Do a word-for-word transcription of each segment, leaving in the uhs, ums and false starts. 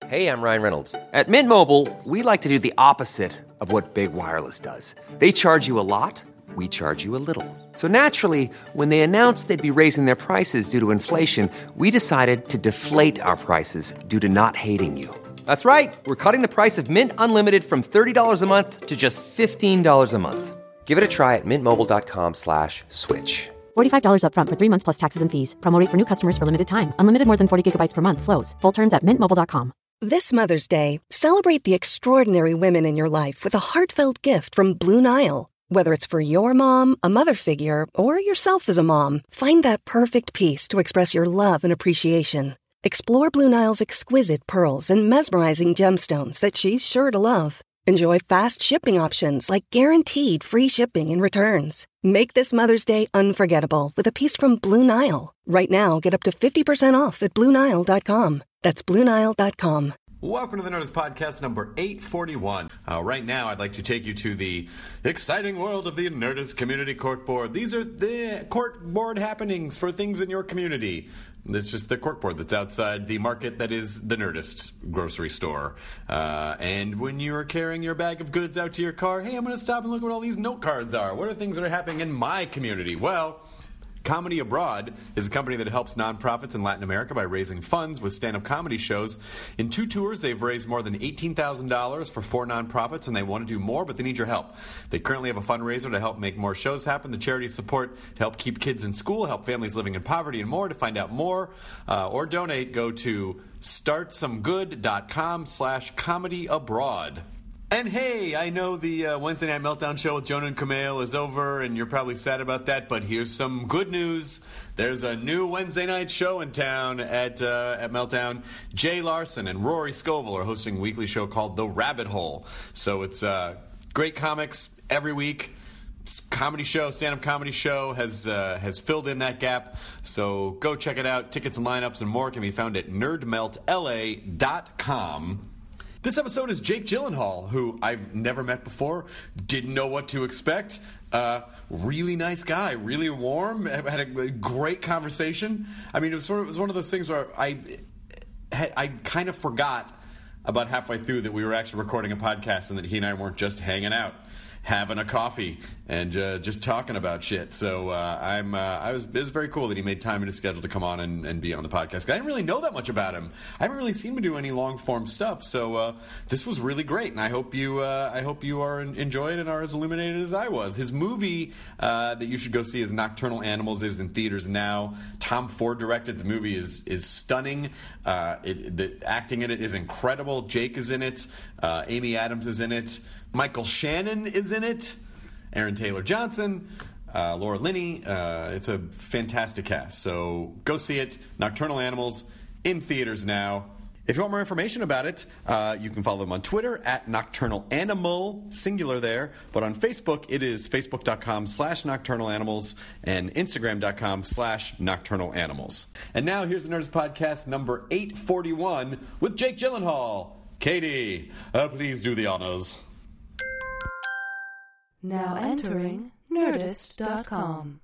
Hey, I'm Ryan Reynolds. At Mint Mobile, we like to do the opposite of what Big Wireless does. They charge you a lot, we charge you a little. So naturally, when they announced they'd be raising their prices due to inflation, we decided to deflate our prices due to not hating you. That's right. We're cutting the price of Mint Unlimited from thirty dollars a month to just fifteen dollars a month. Give it a try at mintmobile.com slash switch. forty-five dollars up front for three months plus taxes and fees. Promo rate for new customers for limited time. Unlimited more than forty gigabytes per month slows. Full terms at mint mobile dot com. This Mother's Day, celebrate the extraordinary women in your life with a heartfelt gift from Blue Nile. Whether it's for your mom, a mother figure, or yourself as a mom, find that perfect piece to express your love and appreciation. Explore Blue Nile's exquisite pearls and mesmerizing gemstones that she's sure to love. Enjoy fast shipping options like guaranteed free shipping and returns. Make this Mother's Day unforgettable with a piece from Blue Nile. Right now, get up to fifty percent off at blue nile dot com. That's blue nile dot com. Welcome to the Nerdist Podcast number eight forty-one. Uh, right now, I'd like to take you to the exciting world of the Nerdist Community Corkboard. These are the corkboard happenings for things in your community. It's just the corkboard that's outside the market that is the Nerdist grocery store. Uh, and when you're carrying your bag of goods out to your car, hey, I'm going to stop and look at what all these note cards are. What are things that are happening in my community? Well, Comedy Abroad is a company that helps nonprofits in Latin America by raising funds with stand-up comedy shows. In two tours, they've raised more than eighteen thousand dollars for four nonprofits, and they want to do more, but they need your help. They currently have a fundraiser to help make more shows happen. The charity support to help keep kids in school, help families living in poverty, and more. To find out more uh, or donate, go to startsomegood.com slash comedy abroad. And hey, I know the uh, Wednesday Night Meltdown show with Jonah and Kumail is over, and you're probably sad about that, but here's some good news. There's a new Wednesday night show in town at uh, at Meltdown. Jay Larson and Rory Scovel are hosting a weekly show called The Rabbit Hole. So it's uh, great comics every week. Comedy show, stand-up comedy show has uh, has filled in that gap. So go check it out. Tickets and lineups and more can be found at nerd melt L A dot com. This episode is Jake Gyllenhaal, who I've never met before, didn't know what to expect. Uh, really nice guy, really warm, had a great conversation. I mean, it was sort of it was one of those things where I I kind of forgot about halfway through that we were actually recording a podcast and that he and I weren't just hanging out, having a coffee, and uh, just talking about shit. So uh, I'm uh, I was it was very cool that he made time in his schedule to come on and, and be on the podcast. I didn't really know that much about him. I haven't really seen him do any long form stuff. So uh, this was really great, and I hope you uh, I hope you are enjoyed and are as illuminated as I was. His movie uh, that you should go see is Nocturnal Animals. It is in theaters now. Tom Ford directed. The movie is is stunning. Uh, it, the acting in it is incredible. Jake is in it. Uh, Amy Adams is in it. Michael Shannon is in it. Aaron Taylor Johnson, uh, Laura Linney. Uh, it's a fantastic cast. So go see it. Nocturnal Animals in theaters now. If you want more information about it, uh, you can follow them on Twitter at Nocturnal Animal, singular there. But on Facebook, it is facebook.com slash Nocturnal Animals and Instagram.com slash Nocturnal Animals. And now here's the Nerdist Podcast number eight forty-one with Jake Gyllenhaal. Katie, uh, please do the honors. Now entering Nerdist dot com.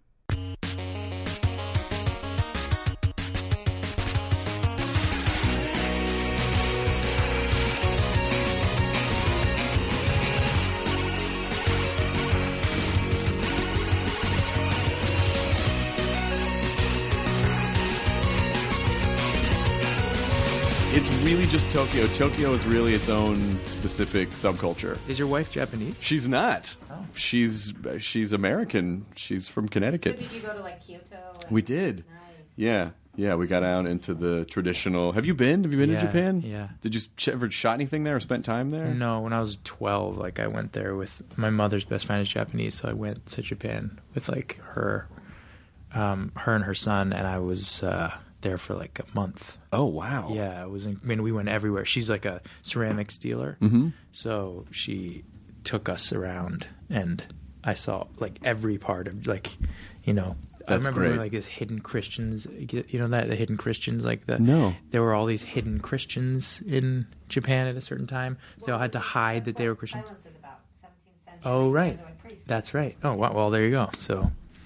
It's really just Tokyo. Tokyo is really its own specific subculture. Is your wife Japanese? She's not. Oh. She's she's American. She's from Connecticut. So did you go to like Kyoto? And... We did. Nice. Yeah. Yeah, we got out into the traditional... Have you been? Have you been yeah, to Japan? Yeah. Did you ch- ever shot anything there or spent time there? No, when I was twelve, like I went there with... My mother's best friend is Japanese, so I went to Japan with like her um, her and her son, and I was uh, there for like a month. Oh, wow. Yeah, it was. In, I mean, we went everywhere. She's like a ceramics dealer, mm-hmm. so she took us around, and I saw like every part of like, you know... That's I remember great. when, like this hidden Christians, you know that the hidden Christians, like the no, there were all these hidden Christians in Japan at a certain time. They all had to hide that they were Christians. Silence is about seventeenth century. Oh right, Jesuit priests. that's right. Oh wow. Well, there you go. So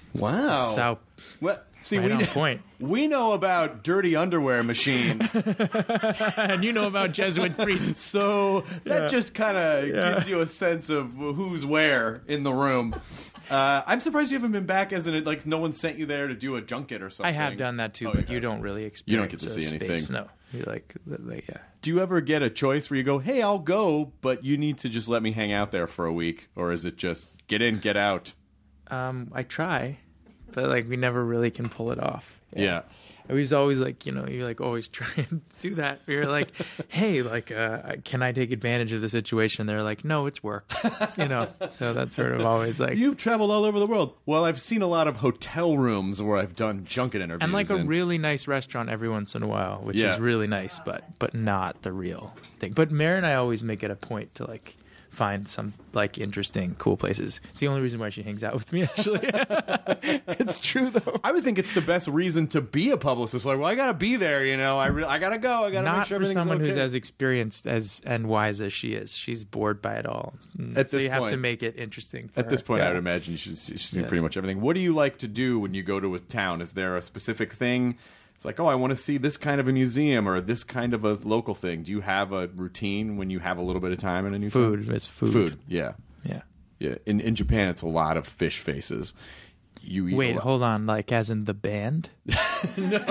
Wow. So, well, see, right we on kn- point. we know about dirty underwear machines, And you know about Jesuit priests. so that Yeah. just kind of Yeah. gives you a sense of who's where in the room. Uh, I'm surprised you haven't been back, as in like no one sent you there to do a junket or something. I have done that too, Oh, but you you have. don't really experience You don't get to a see space. anything. No, you like, like, yeah. Do you ever get a choice where you go, "Hey, I'll go, but you need to just let me hang out there for a week," or is it just get in, get out? Um, I try, but like we never really can pull it off. Yeah. I was always like, you know, you like always try and do that. You're like, hey, like, uh, can I take advantage of the situation? They're like, no, it's work, you know. So that's sort of always like, You've traveled all over the world. Well, I've seen a lot of hotel rooms where I've done junket interviews. and like a in. really nice restaurant every once in a while, which Yeah. is really nice, but but not the real thing. But Mary and I always make it a point to like find some like interesting, cool places. It's the only reason why she hangs out with me. Actually, it's true though. I would think it's the best reason to be a publicist. Like, well, I gotta be there, you know. I re- I gotta go. I gotta make Not sure for everything's someone okay. who's as experienced as and wise as she is. She's bored by it all. Mm, At so this you have point- to make it interesting. For At this her. point, Yeah. I would imagine you should see, you should see Yes. pretty much everything. What do you like to do when you go to a town? Is there a specific thing? It's like, oh, I want to see this kind of a museum or this kind of a local thing. Do you have a routine when you have a little bit of time in a new Food town? is food. Food, yeah. Yeah. Yeah. In in Japan, it's a lot of fish faces. You eat Wait, a lot. hold on. Like, as in the band? no.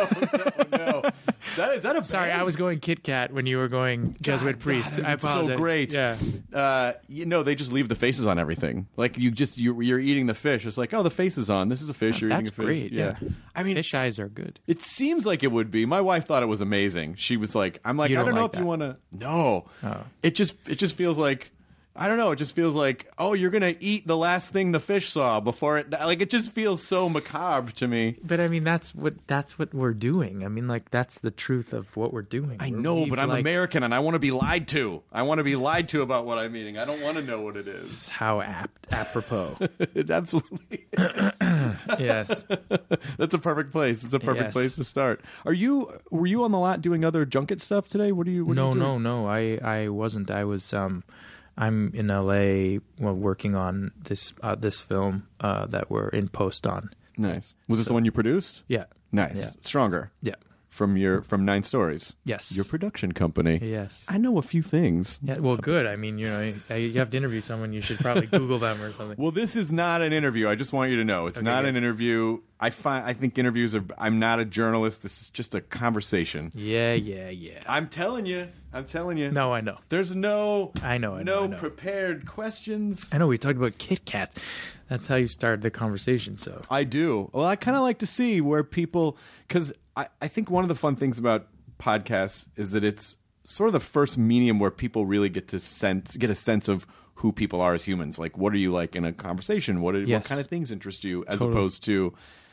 That is that a Sorry, band? I was going Kit Kat when you were going Jesuit God, priest. God, I it's so apologize. great. Yeah. Uh, you know, they just leave the faces on everything. Like you just you, you're eating the fish. It's like, oh, the face is on. This is a fish. You're That's eating a fish. great. Yeah. I mean, Fish eyes are good. it seems like it would be. My wife thought it was amazing. She was like, I'm like, You I don't don't know like if you that. want to. No. Oh. It just it just feels like. I don't know. It just feels like, oh, you're gonna eat the last thing the fish saw before it. Like it just feels so macabre to me. But I mean, that's what that's what we're doing. I mean, like that's the truth of what we're doing. I We're- know, we've, but I'm like, American and I want to be lied to. I want to be lied to about what I'm eating. I don't want to know what it is. How apt, apropos. It absolutely is. Yes. That's a perfect place. It's a perfect Yes. place to start. Are you? Were you on the lot doing other junket stuff today? What are you? What are No, you doing? no, no. I, I wasn't. I was. Um, I'm in L A well, working on this uh, this film uh, that we're in post on. Nice. Was this the one you produced? Yeah. Nice. Yeah. Stronger. Yeah. From your from Nine Stories. Yes. Your production company. Yes. I know a few things. Yeah. Well, good. I mean, you know, you you have to interview someone. You should probably Google them or something. Well, this is not an interview. I just want you to know it's Okay, not good. an interview. I find I think interviews are. I'm not a journalist. This is just a conversation. Yeah. Yeah. Yeah. I'm telling you. I'm telling you. No, I know. There's no. I know, I know, no I know. prepared questions. I know. We talked about Kit Kats. That's how you started the conversation. So. I do. Well, I kind of like to see where people, because I, I think one of the fun things about podcasts is that it's sort of the first medium where people really get to sense, get a sense of who people are as humans. Like, what are you like in a conversation? What are, Yes. what kind of things interest you? As Totally. opposed to,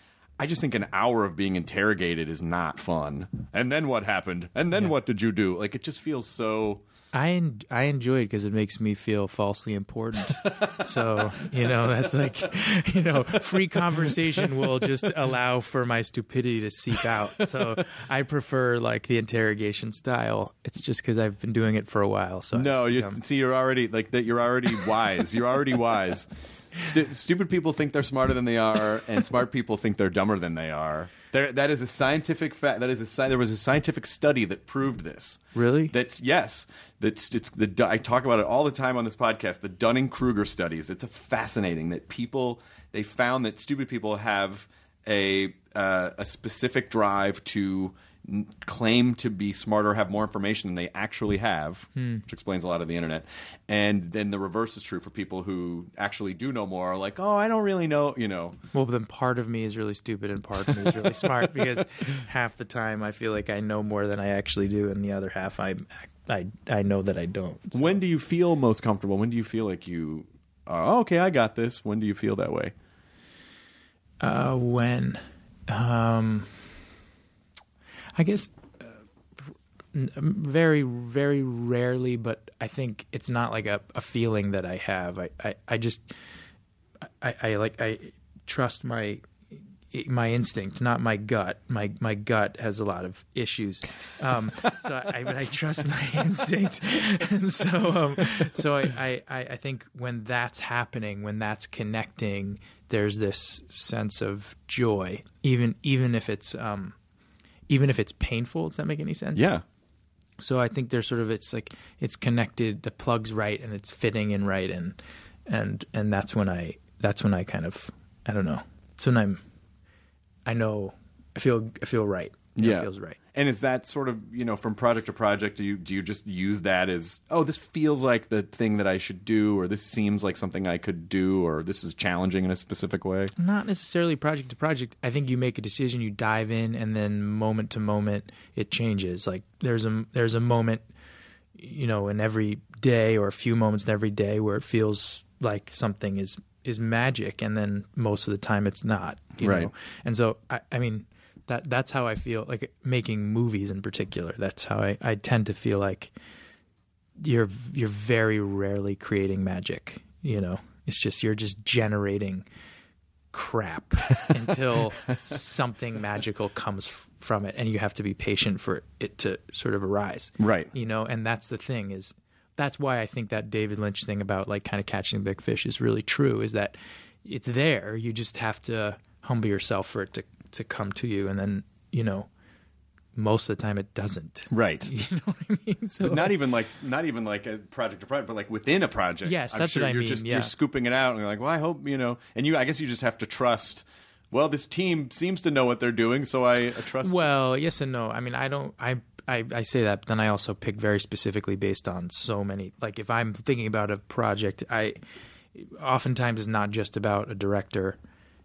I just think an hour of being interrogated is not fun. And then what happened? And then what did you do? Like, it just feels so. I en- I enjoy it because it makes me feel falsely important. So, you know, that's like, you know, free conversation will just allow for my stupidity to seep out. So I prefer like the interrogation style. It's just because I've been doing it for a while. So No, I've you become- see, you're already like that. You're already wise. You're already wise. Stu- stupid people think they're smarter than they are, and smart people think they're dumber than they are. There, that is a scientific fact. That is a sci- there was a scientific study that proved this. Really? That's yes. That's it's the I talk about it all the time on this podcast. The Dunning-Kruger studies. It's a fascinating that people they found that stupid people have a uh, a specific drive to n- claim to be smarter, have more information than they actually have, which explains a lot of the internet. And then the reverse is true for people who actually do know more. Are like, oh, I don't really know, you know. Well, then part of me is really stupid and part of me is really smart because half the time I feel like I know more than I actually do, and the other half I I I know that I don't. So- When do you feel most comfortable? When do you feel like you? Oh, okay, I got this. When do you feel that way? Uh, when, um, I guess uh, n- very, very rarely, but I think it's not like a, a feeling that I have. I, I, I just, I, I like, I trust my, my instinct, not my gut. My, my gut has a lot of issues. Um, so I, but I trust my instinct. And so, um, so I, I, I think when that's happening, when that's connecting, there's this sense of joy, even even if it's um, even if it's painful. Does that make any sense? Yeah. So I think there's sort of it's like it's connected, the plug's right, and it's fitting in right, and and and that's when I that's when I kind of I don't know. That's when I'm I know I feel I feel right. You know, Yeah, it feels right. And is that sort of, you know, from project to project, do you do you just use that as, oh, this feels like the thing that I should do, or this seems like something I could do, or this is challenging in a specific way? Not necessarily project to project. I think you make a decision, you dive in, and then moment to moment it changes. Like there's a there's a moment, you know, in every day, or a few moments in every day where it feels like something is is magic, and then most of the time it's not. You Right. know? And so I, I mean. That that's how I feel, like making movies in particular. That's how I, I tend to feel like you're you're very rarely creating magic. You know, it's just you're just generating crap until something magical comes f- from it, and you have to be patient for it to sort of arise. Right. You know, and that's the thing is that's why I think that David Lynch thing about like kind of catching the big fish is really true. Is that it's there. You just have to humble yourself for it to. to come to you, and then you know most of the time it doesn't. Right. You know what I mean? So But not even like not even like a project to project, but like within a project. Yes, I'm that's sure what I you're mean, Just, yeah. You're scooping it out, and you're like, well, I hope you know. And you, I guess, you just have to trust. Well, this team seems to know what they're doing, so I, I trust. well, yes and no. I mean, I don't. I, I I say that, but then I also pick very specifically based on so many. Like if I'm thinking about a project, I oftentimes it's not just about a director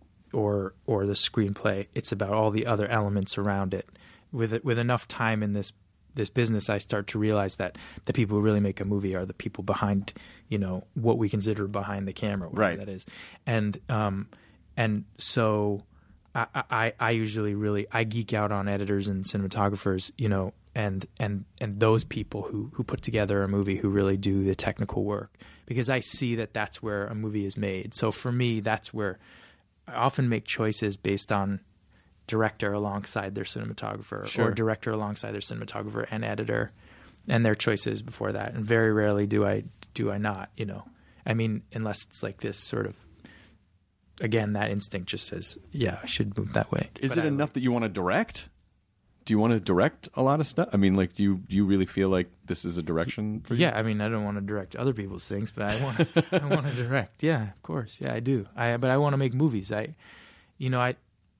or or the screenplay. It's about all the other elements around it. With it, with enough time in this this business, I start to realize that the people who really make a movie are the people behind, you know, what we consider behind the camera, whatever Right. that is. And um, and so I, I I usually really I geek out on editors and cinematographers, you know, and and and those people who who put together a movie, who really do the technical work, because I see that that's where a movie is made. So for me, that's where I often make choices based on director alongside their cinematographer, Sure. or director alongside their cinematographer and editor, and their choices before that. And very rarely do I do I not, you know. I mean, unless it's like this sort of, again, that instinct just says, yeah, I should move that way. Is But it I- enough that you want to direct? Do you want to direct a lot of stuff? I mean, like, do you do you really feel like this is a direction for you? Yeah, I mean, I don't want to direct other people's things, but I want I want to direct. Yeah, of course. Yeah, I do. I but I want to make movies. I, you know, I,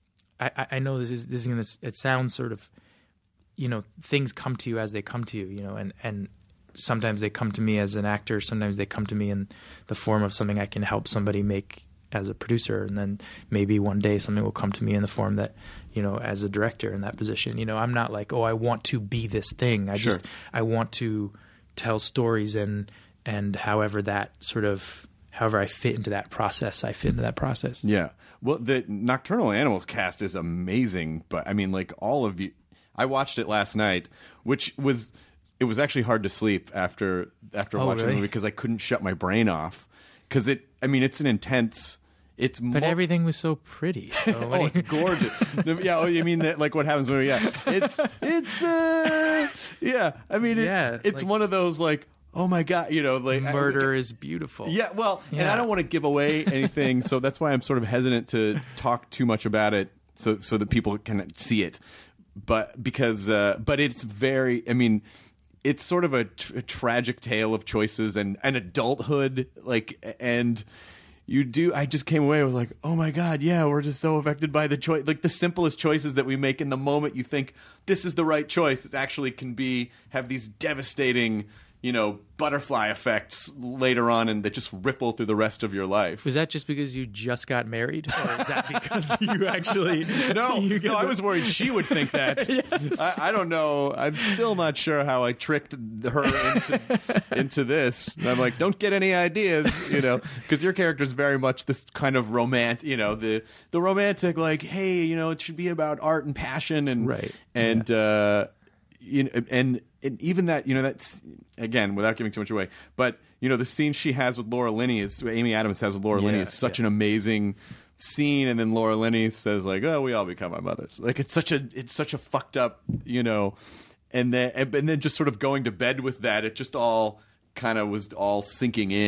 I, I know this is this is gonna. It sounds sort of, you know, things come to you as they come to you. You know, and and sometimes they come to me as an actor. Sometimes they come to me in the form of something I can help somebody make as a producer, and then maybe one day something will come to me in the form that, you know, as a director in that position. You know, I'm not like, oh, I want to be this thing. I Sure. just I want to tell stories, and and however that sort of however I fit into that process, I fit into that process. Yeah. Well, the Nocturnal Animals cast is amazing, but I mean, like, all of you. I watched it last night, which was it was actually hard to sleep after after Oh, watching the really? movie, because I couldn't shut my brain off. Because it, I mean, it's an intense. It's But mo- everything was so pretty. So what Oh, do it's you- gorgeous. The- yeah, oh, you mean that, like what happens when? Yeah, it's it's uh, yeah. I mean, it, Yeah, it's like- one of those like, oh my god, you know, like I- murder is beautiful. yeah, well, and Yeah. I don't want to give away anything, so that's why I'm sort of hesitant to talk too much about it, so so that people can see it. But because, uh, but it's very, I mean, it's sort of a, tr- a tragic tale of choices and, and adulthood, like, and you do. I just came away with like, oh my god, yeah, we're just so affected by the choice, like the simplest choices that we make in the moment. You think this is the right choice, it actually can be have these devastating, you know, butterfly effects later on, and that just ripple through the rest of your life. Was that just because you just got married, or is that because you actually? No, you no, I was worried she would think that. I, I don't know. I'm still not sure how I tricked her into, into this. And I'm like, don't get any ideas, you know, because your character's very much this kind of romantic, you know, the the romantic, like, hey, you know, it should be about art and passion, and Right. and uh, you know, and. And even that, you know, that's, again, without giving too much away, but, you know, the scene she has with Laura Linney is, Amy Adams has with Laura Linney Yeah, is such yeah. an amazing scene. And then Laura Linney says, like, oh, we all become our mothers. Like, it's such a, it's such a fucked up, you know, and then, and then just sort of going to bed with that, it just all kind of was all sinking in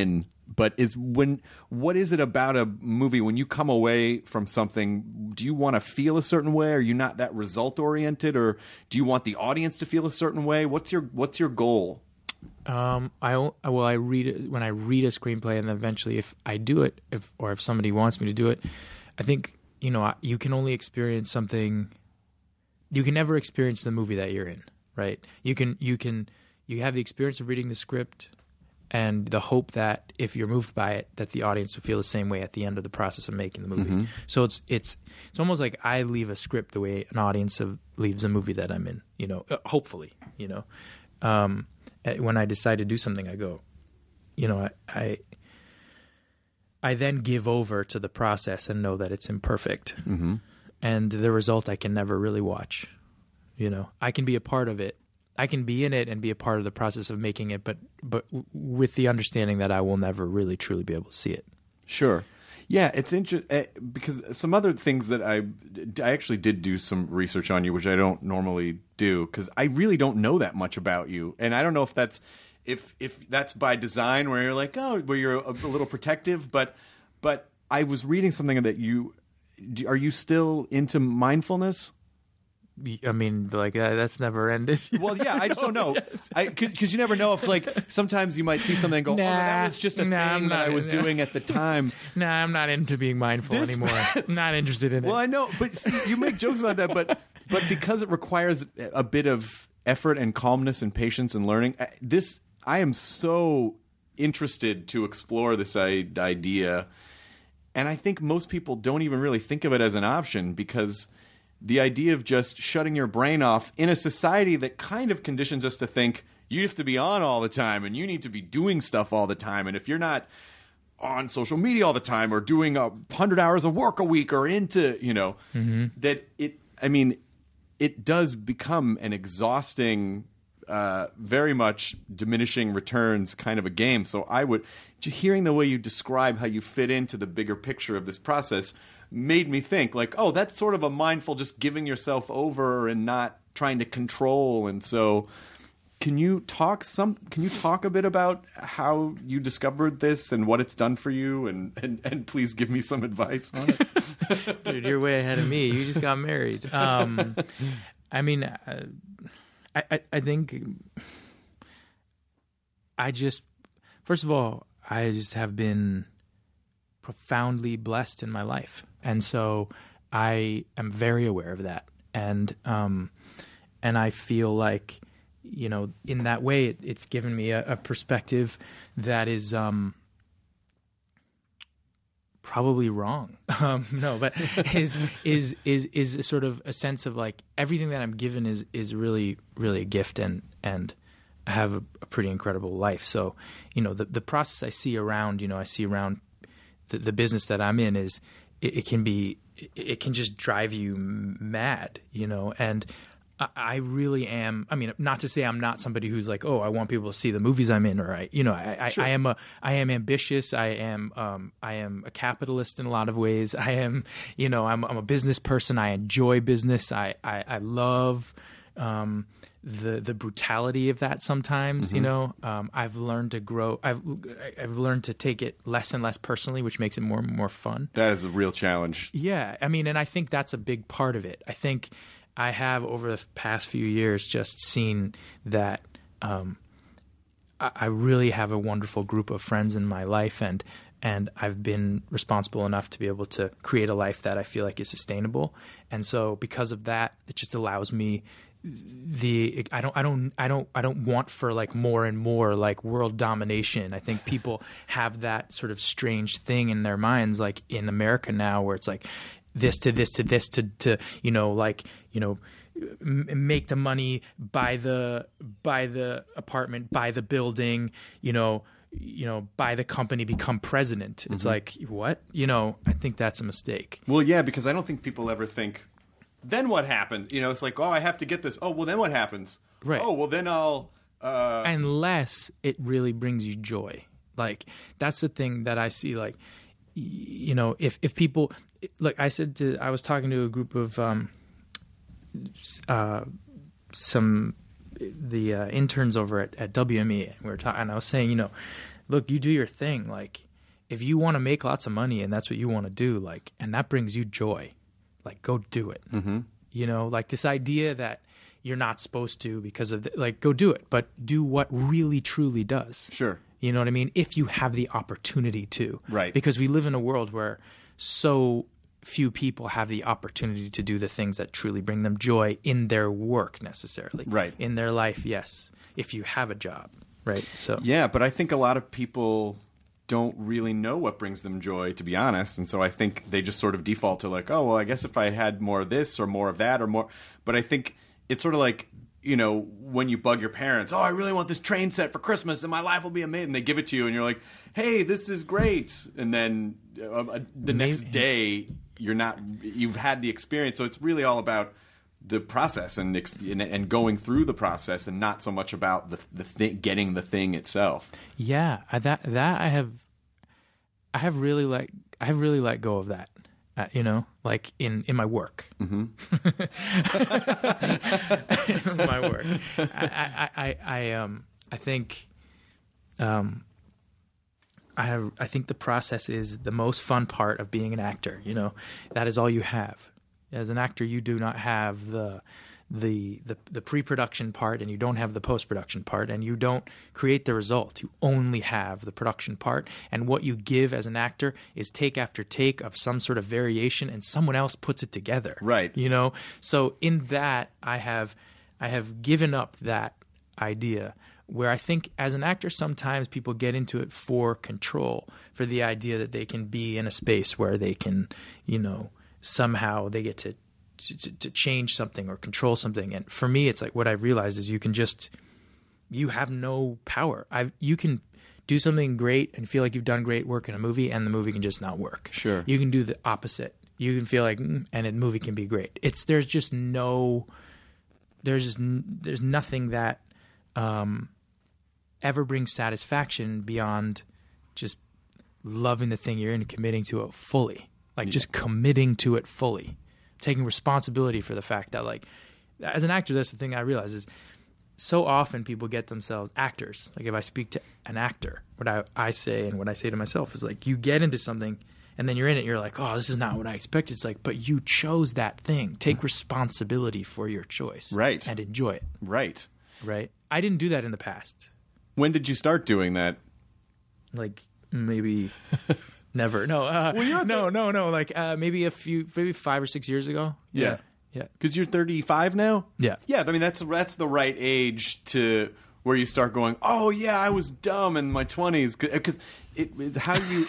but is when what is it about a movie when you come away from something? Do you want to feel a certain way? Are you not that result oriented, or do you want the audience to feel a certain way? What's your what's your goal? Um, I well, I read it when I read a screenplay, and then eventually, if I do it, if or if somebody wants me to do it, I think you know you can only experience something. You can never experience the movie that you're in, right? You can you can you have the experience of reading the script, and the hope that if you're moved by it, that the audience will feel the same way at the end of the process of making the movie. Mm-hmm. So it's it's it's almost like I leave a script the way an audience of, leaves a movie that I'm in. You know, uh, hopefully, you know. Um, When I decide to do something, I go, you know, I, I, I then give over to the process and know that it's imperfect, mm-hmm. and the result I can never really watch. You know, I can be a part of it, I can be in it and be a part of the process of making it, but but with the understanding that I will never really truly be able to see it. Sure. Yeah, it's interesting because some other things that I, I actually did do some research on you, which I don't normally do because I really don't know that much about you, and I don't know if that's if if that's by design where you're like oh where you're a, a little protective, but but I was reading something that you are you still into mindfulness? I mean, like uh, that's never ended. Well, yeah, I just don't know. Yes. I because you never know if like sometimes you might see something and go, nah, oh, that was just a nah, thing that I was nah. doing at the time. Nah, I'm not into being mindful This- anymore. I'm not interested in Well, it. I know, but see, you make jokes about that, but but because it requires a bit of effort and calmness and patience and learning, uh, this I am so interested to explore this i- idea, and I think most people don't even really think of it as an option because the idea of just shutting your brain off in a society that kind of conditions us to think you have to be on all the time and you need to be doing stuff all the time, and if you're not on social media all the time or doing a hundred hours of work a week or into, you know, mm-hmm. that it, I mean, it does become an exhausting, uh, very much diminishing returns kind of a game. So I would, just hearing the way you describe how you fit into the bigger picture of this process made me think like, oh, that's sort of a mindful, just giving yourself over and not trying to control. And so Can you talk some? Can you talk a bit about how you discovered this and what it's done for you, and, and, and please give me some advice on it? Dude, you're way ahead of me. You just got married. Um, I mean, uh, I, I I think I just first of all, I just have been profoundly blessed in my life, and so I am very aware of that, and um, and I feel like, you know, in that way, it, it's given me a, a perspective that is um, probably wrong. Um, no, but is is is is sort of a sense of like everything that I'm given is is really really a gift, and and I have a, a pretty incredible life. So, you know, the the process I see around, you know, I see around the, the business that I'm in is it, it can be it, it can just drive you mad, you know, and I really am. I mean, not to say I'm not somebody who's like, oh, I want people to see the movies I'm in, or I, you know, I, Sure. I, I am a, I am ambitious. I am, um, I am a capitalist in a lot of ways. I am, you know, I'm, I'm a business person. I enjoy business. I, I, I love um, the the brutality of that sometimes. Mm-hmm. You know, um, I've learned to grow. I've I've learned to take it less and less personally, which makes it more and more fun. That is a real challenge. Yeah, I mean, and I think that's a big part of it. I think I have over the past few years just seen that um, I, I really have a wonderful group of friends in my life, and and I've been responsible enough to be able to create a life that I feel like is sustainable. And so because of that, it just allows me the I don't I don't I don't I don't want for like more and more like world domination. I think people have that sort of strange thing in their minds, like in America now, where it's like this to this to this to, to you know, like, you know, m- make the money, buy the buy the apartment, buy the building, you know, you know, buy the company, become president. It's mm-hmm. like, what? You know, I think that's a mistake. Well, yeah, because I don't think people ever think, then what happened? You know, it's like, oh, I have to get this. Oh, well, then what happens? Right. Oh, well, then I'll... Uh... Unless it really brings you joy. Like, that's the thing that I see, like, you know, if, if people... Like I said, to I was talking to a group of um, uh, some the uh, interns over at, at W M E, and we were talking. And I was saying, you know, look, you do your thing. Like, if you want to make lots of money and that's what you want to do, like, and that brings you joy, like, go do it. Mm-hmm. You know, like this idea that you're not supposed to because of, the, like, go do it, but do what really truly does. Sure. You know what I mean? If you have the opportunity to. Right. Because we live in a world where so few people have the opportunity to do the things that truly bring them joy in their work necessarily. Right. In their life, yes. If you have a job, right? So Yeah, but I think a lot of people don't really know what brings them joy, to be honest. And so I think they just sort of default to like, oh, well, I guess if I had more of this or more of that or more. But I think it's sort of like, you know, when you bug your parents, oh, I really want this train set for Christmas and my life will be amazing. And they give it to you and you're like, hey, this is great. And then uh, the Maybe. next day, you're not, you've had the experience. So it's really all about the process and and, and going through the process and not so much about the the thing, getting the thing itself. yeah, I, that that I have, I have really let I have really let go of that. Uh, you know, like in, in my work. Mm-hmm. in my work, I, I, I, I um I think, um, I have I think the process is the most fun part of being an actor. You know, that is all you have. As an actor, you do not have the the the, the pre-production part, and you don't have the post-production part, and you don't create the result. You only have the production part, and what you give as an actor is take after take of some sort of variation, and someone else puts it together. Right. You know. So in that, I have I have given up that idea. Where I think as an actor, sometimes people get into it for control, for the idea that they can be in a space where they can, you know, somehow they get to, to to change something or control something. And for me, it's like what I've realized is you can just, you have no power. I've, you can do something great and feel like you've done great work in a movie and the movie can just not work. Sure. You can do the opposite. You can feel like, mm, and a movie can be great. It's, there's just no, there's just, there's nothing that um, ever brings satisfaction beyond just loving the thing you're in and committing to it fully. Like just committing to it fully, taking responsibility for the fact that, like, as an actor, that's the thing I realize is so often people get themselves actors. Like if I speak to an actor, what I, I say and what I say to myself is like, you get into something and then you're in it. You're like, oh, this is not what I expected. It's like, but you chose that thing. Take responsibility for your choice. Right. And enjoy it. Right. Right. I didn't do that in the past. When did you start doing that? Like maybe... Never. No, uh, well, no, no, no. Like uh, maybe a few, maybe five or six years ago. Yeah. Yeah. Because you're thirty-five now? Yeah. Yeah, I mean, that's that's the right age to where you start going, oh, yeah, I was dumb in my twenties. Because it, it's how you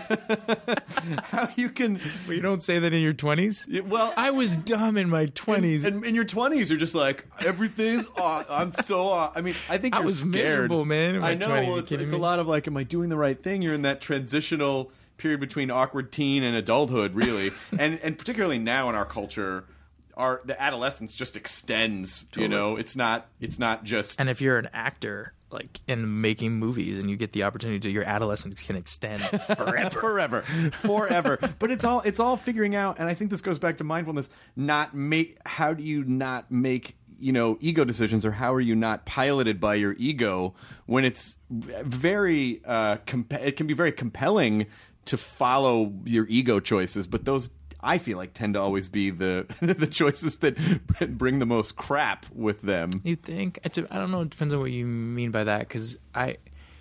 how you can... Well, you don't say that in your twenties? Well, I was dumb in my twenties. And in your twenties, you're just like, everything's aw- I'm so aw-. I mean, I think I you're was scared. miserable, man, in my I know. twenties. Well, You it's, kidding it's a me? lot of like, am I doing the right thing? You're in that transitional period between awkward teen and adulthood, really. and and particularly now in our culture, our the adolescence just extends. Totally. You know, it's not it's not just. And if you're an actor, like in making movies, and you get the opportunity to, your adolescence can extend forever, forever, forever. But it's all it's all figuring out, and I think this goes back to mindfulness. Not make how do you not make, you know, ego decisions, or how are you not piloted by your ego when it's very uh, comp- it can be very compelling to follow your ego choices, but those I feel like tend to always be the the choices that bring the most crap with them. You think? It's a, I don't know. It depends on what you mean by that. Because I,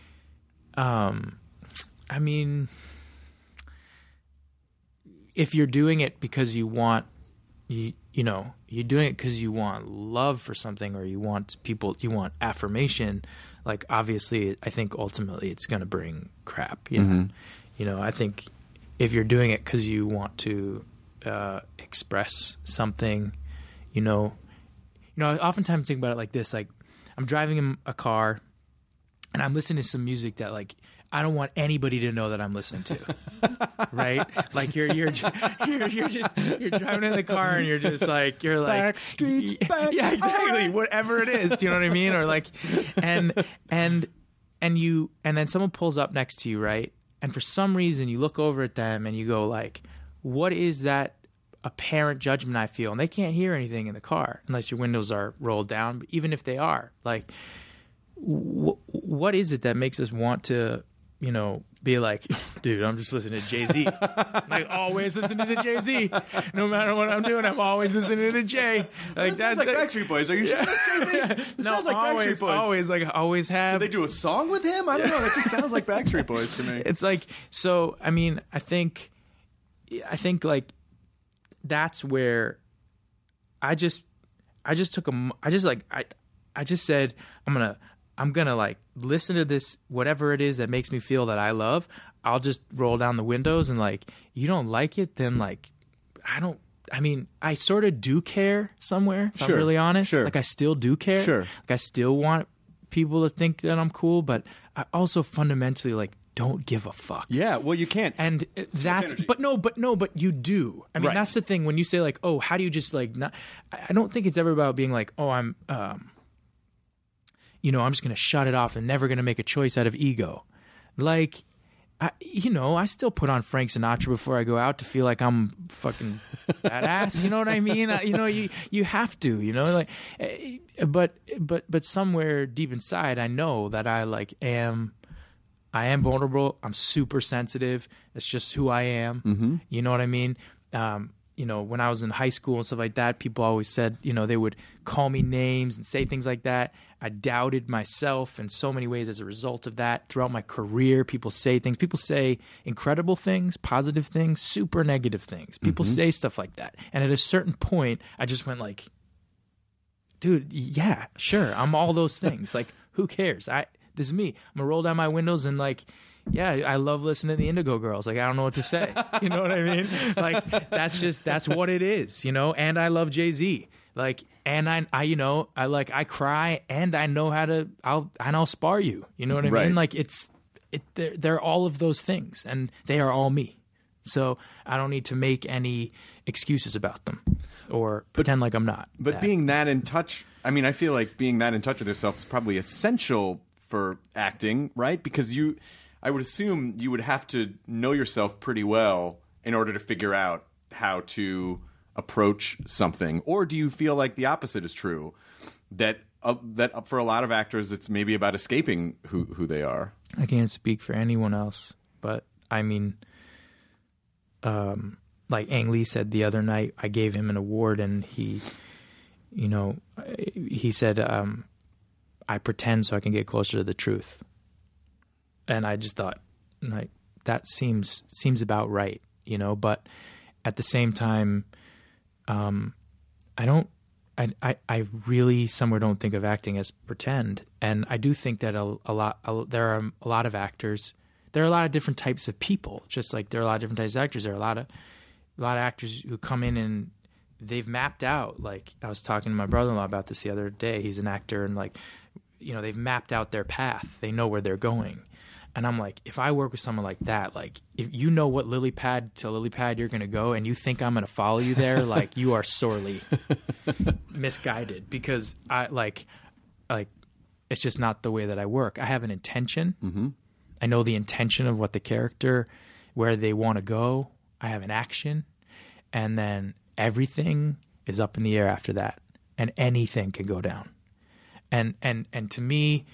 um, I mean, if you're doing it because you want, you you know, you're doing it because you want love for something, or you want people, you want affirmation. Like obviously, I think ultimately it's going to bring crap. You know, mm-hmm. you know. I think if you're doing it because you want to uh, express something, you know, you know. I oftentimes think about it like this: like I'm driving in a car, and I'm listening to some music that, like, I don't want anybody to know that I'm listening to. Right? Like you're you're you're you're just you're driving in the car and you're just like you're like back streets back. Yeah, exactly. Whatever it is, do you know what I mean? Or like, and and and you and then someone pulls up next to you, right? And for some reason you look over at them and you go like, what is that apparent judgment I feel? And they can't hear anything in the car unless your windows are rolled down. But even if they are, like, wh- what is it that makes us want to you know, be like, dude, I'm just listening to Jay-Z. Like, always listening to Jay-Z. No matter what I'm doing, I'm always listening to Jay. Like, that that's sounds like it. Backstreet Boys. Are you sure that's Jay-Z? This No, sounds like always, Backstreet Boys. always, like, always have. Did they do a song with him? I don't know. That just sounds like Backstreet Boys to me. It's like, so, I mean, I think, I think, like, that's where I just, I just took a, I just, like, I, I just said, I'm gonna, I'm gonna, like, listen to this, whatever it is that makes me feel that I love. I'll just roll down the windows and, like, you don't like it, then, like, I don't, I mean, I sort of do care somewhere, if Sure, I'm really honest. sure. Like, I still do care. Sure. Like, I still want people to think that I'm cool, but I also fundamentally, like, don't give a fuck. Yeah, well, you can't. And uh, that's, energy. but no, but no, but you do. I mean, Right. that's the thing. When you say, like, oh, how do you just, like, not, I I don't think it's ever about being like, oh, I'm, um, you know, I'm just going to shut it off and never going to make a choice out of ego. Like, I, you know, I still put on Frank Sinatra before I go out to feel like I'm fucking badass. You know what I mean? I, you know, you you have to. You know, like, eh, but but but somewhere deep inside, I know that I like am. I am vulnerable. I'm super sensitive. It's just who I am. Mm-hmm. You know what I mean? Um, you know, when I was in high school and stuff like that, people always said, you know, they would call me names and say things like that. I doubted myself in so many ways as a result of that. Throughout my career, people say things. People say incredible things, positive things, super negative things. People Mm-hmm. say stuff like that. And at a certain point, I just went like, dude, yeah, sure. I'm all those things. Like, who cares? I This is me. I'm going to roll down my windows and, like, yeah, I love listening to the Indigo Girls. Like, I don't know what to say. You know what I mean? Like, that's just, that's what it is, you know? And I love Jay-Z. Like, and I, I, you know, I like, I cry and I know how to, I'll, and I'll spar you. You know what I Right. mean? Like, it's, it, they're, they're all of those things and they are all me. So I don't need to make any excuses about them or pretend like I'm not. But that. being that in touch, I mean, I feel like being that in touch with yourself is probably essential for acting, right? Because you, I would assume you would have to know yourself pretty well in order to figure out how to approach something. Or do you feel like the opposite is true? That uh, that for a lot of actors, it's maybe about escaping who, who they are. I can't speak for anyone else, but I mean, um, like Ang Lee said the other night, I gave him an award and he, you know, he said, um, I pretend so I can get closer to the truth. And I just thought, like, that seems seems about right, you know. But at the same time, um, I don't, I, I, I really somewhere don't think of acting as pretend. And I do think that a, a lot, a, there are a lot of actors. There are a lot of different types of people. Just like there are a lot of different types of actors. There are a lot of, a lot of actors who come in and they've mapped out. Like I was talking to my brother-in-law about this the other day. He's an actor, and like, you know, they've mapped out their path. They know where they're going. And I'm like, if I work with someone like that, like if you know what lily pad to lily pad you're going to go and you think I'm going to follow you there, like you are sorely misguided because I like, like it's just not the way that I work. I have an intention. Mm-hmm. I know the intention of what the character, where they want to go. I have an action, and then everything is up in the air after that, and anything can go down. And and and to me,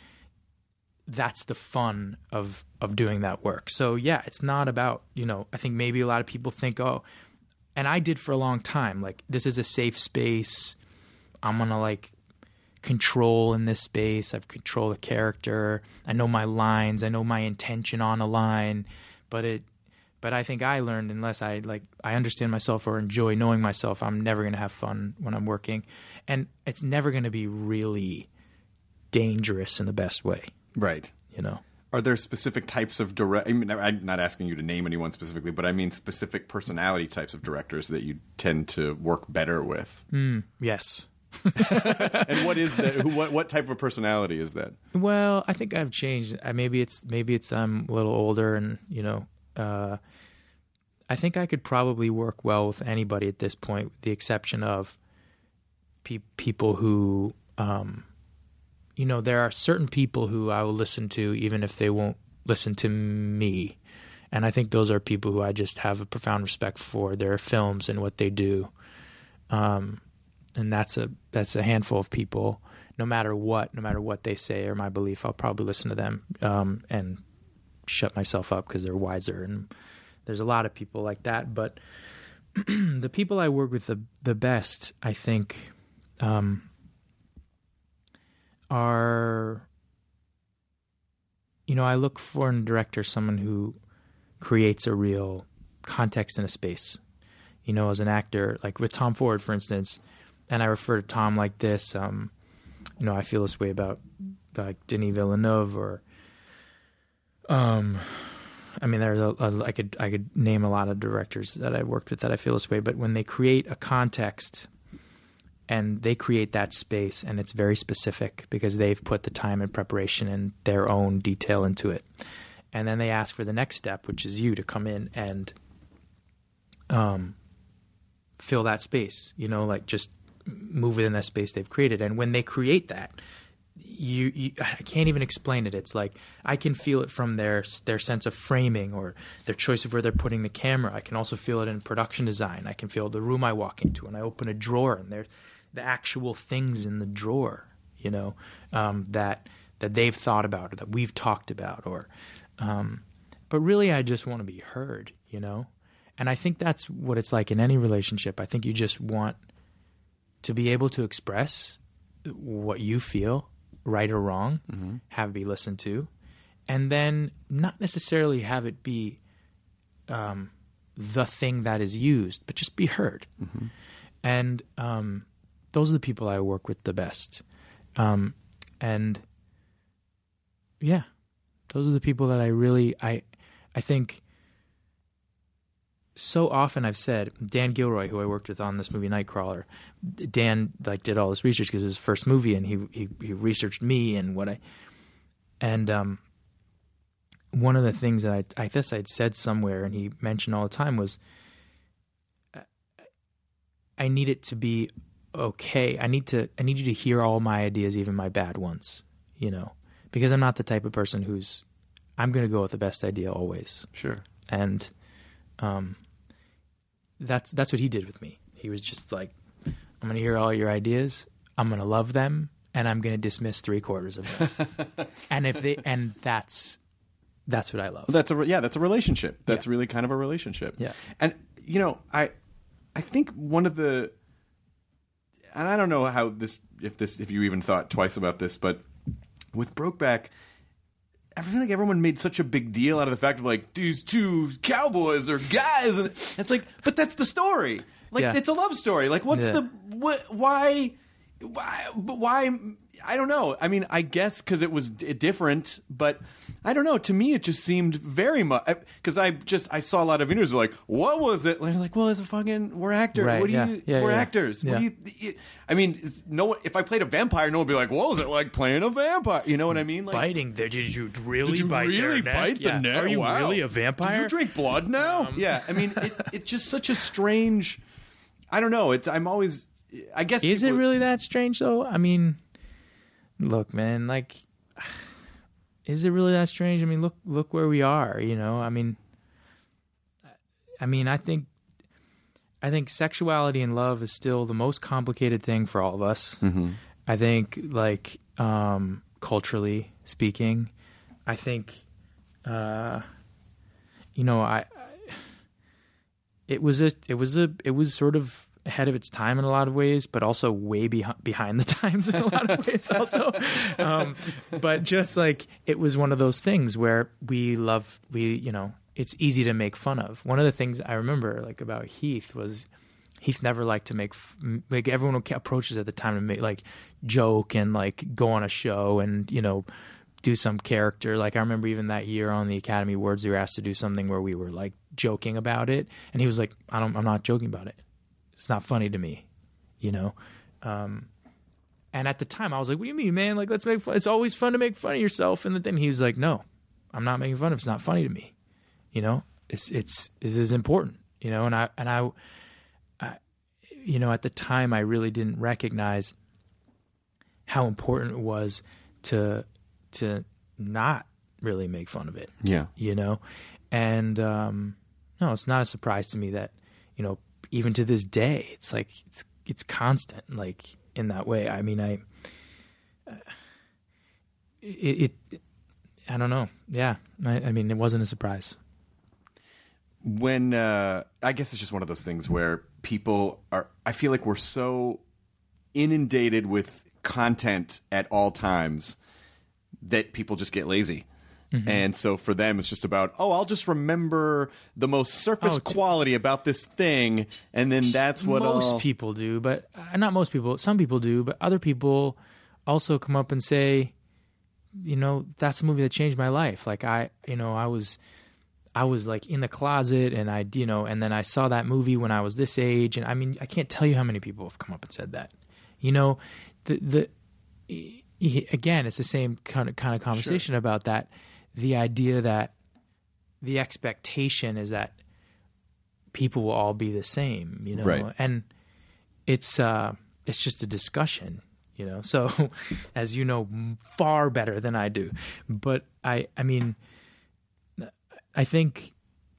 that's the fun of of doing that work. So yeah, it's not about, you know, I think maybe a lot of people think, oh, and I did for a long time, like this is a safe space. I'm gonna like control in this space. I've controlled a character. I know my lines. I know my intention on a line. But it, but I think I learned unless I like I understand myself or enjoy knowing myself, I'm never gonna have fun when I'm working, and it's never gonna be really dangerous in the best way. Right. You know. Are there specific types of direct? I mean, I'm not asking you to name anyone specifically, but I mean specific personality types of directors that you tend to work better with. Mm, yes. And what is that? What what type of personality is that? Well, I think I've changed. Uh, maybe it's maybe it's I'm a little older, and you know, uh, I think I could probably work well with anybody at this point, with the exception of pe- people who, um, you know, there are certain people who I will listen to even if they won't listen to me, and I think those are people who I just have a profound respect for their films and what they do. Um, And that's a that's a handful of people. No matter what, no matter what they say or my belief, I'll probably listen to them um, and shut myself up because they're wiser. And there's a lot of people like that. But the people I work with the the best, I think, um, are, you know, I look for in a director someone who creates a real context in a space. You know, as an actor, like with Tom Ford, for instance, and I refer to Tom like this, um, you know, I feel this way about like Denis Villeneuve or, um, I mean, there's a, a I could I could name a lot of directors that I worked with that I feel this way, but when they create a context and they create that space and it's very specific because they've put the time and preparation and their own detail into it. And then they ask for the next step, which is you to come in and um, fill that space, you know, like just move within that space they've created. And when they create that, you, you I can't even explain it. It's like I can feel it from their their sense of framing or their choice of where they're putting the camera. I can also feel it in production design. I can feel the room I walk into and I open a drawer and there's the actual things in the drawer, you know, um, that that they've thought about or that we've talked about or um, but really I just want to be heard, you know? And I think that's what it's like in any relationship. I think you just want to be able to express what you feel, right or wrong, mm-hmm. have it be listened to, and then not necessarily have it be um, the thing that is used, but just be heard. Mm-hmm. And um, those are the people I work with the best. Um, and yeah, those are the people that I really, I, I think so often I've said, Dan Gilroy, who I worked with on this movie Nightcrawler, Dan like did all this research because it was his first movie, and he, he he researched me and what I, and um, one of the things that I I guess I'd said somewhere, and he mentioned all the time was, I need it to be okay. I need to I need you to hear all my ideas, even my bad ones, you know, because I'm not the type of person who's, I'm going to go with the best idea always. Sure. And um, that's that's what he did with me. He was just like, I'm going to hear all your ideas. I'm going to love them, and I'm going to dismiss three quarters of them. and if they and that's that's what I love. Well, that's a yeah, that's a relationship. That's Yeah. really kind of a relationship. Yeah. And you know, I I think one of the, and I don't know how this if this if you even thought twice about this, but with Brokeback, I feel like everyone made such a big deal out of the fact of like, these two cowboys are guys, and it's like, but that's the story. Like, Yeah. it's a love story. Like, what's Yeah. the what? Why? Why? But why? I don't know. I mean, I guess because it was d- different, but I don't know. To me, it just seemed very much because I just I saw a lot of interviews like, what was it? Like, like well, it's a fucking we're actors. Right, What do yeah. you? Yeah, we're yeah. actors. What Yeah. do you? it- I mean, it's, no one. If I played a vampire, no one would be like, what was it like playing a vampire? You know what I mean? Like, Biting there. Did you really did you bite really their bite neck? the Yeah. neck? Are you Wow. really a vampire? Do you drink blood now? Um, yeah, I mean, it, it's just such a strange. I don't know. It's I'm always. I guess Is it people- really that strange though? I mean, look, man, like, is it really that strange? I mean, look, look where we are. You know, I mean, I mean, I think, I think sexuality and love is still the most complicated thing for all of us. Mm-hmm. I think, like, um, culturally speaking, I think, uh, you know, I, I, it was a, it was a, it was sort of ahead of its time in a lot of ways, but also way behind behind the times in a lot of ways also. Um, but just like, it was one of those things where we love, we, you know, it's easy to make fun of. One of the things I remember like about Heath was Heath never liked to make, f- like everyone would approaches at the time to make like joke and like go on a show and, you know, do some character. Like I remember even that year on the Academy Awards, we were asked to do something where we were like joking about it. And he was like, I don't, I'm not joking about it. It's not funny to me, you know? Um, and at the time I was like, what do you mean, man? Like, let's make fun. It's always fun to make fun of yourself. And then he was like, no, I'm not making fun of it. It's not funny to me. You know, it's, it's, this is important, you know? And I, and I, I, you know, at the time I really didn't recognize how important it was to, to not really make fun of it. Yeah. You know? And, um, no, it's not a surprise to me that, you know, even to this day, it's like, it's, it's constant, like in that way. I mean, I, uh, it, it, I don't know. Yeah, I, I mean, it wasn't a surprise. When uh, I guess it's just one of those things where people are. I feel like we're so inundated with content at all times that people just get lazy. Mm-hmm. And so for them, it's just about, oh, I'll just remember the most surface Oh, t- quality about this thing, and then that's what most I'll... people do, but uh, not most people. Some people do, but other people also come up and say, you know, that's a movie that changed my life. Like I, you know, I was, I was like in the closet, and I, you know, and then I saw that movie when I was this age, and I mean, I can't tell you how many people have come up and said that. You know, the the again, it's the same kind of kind of conversation Sure. about that. The idea that the expectation is that people will all be the same, you know, Right. and it's uh, it's just a discussion, you know. So, as you know far better than I do, but I, I mean, I think,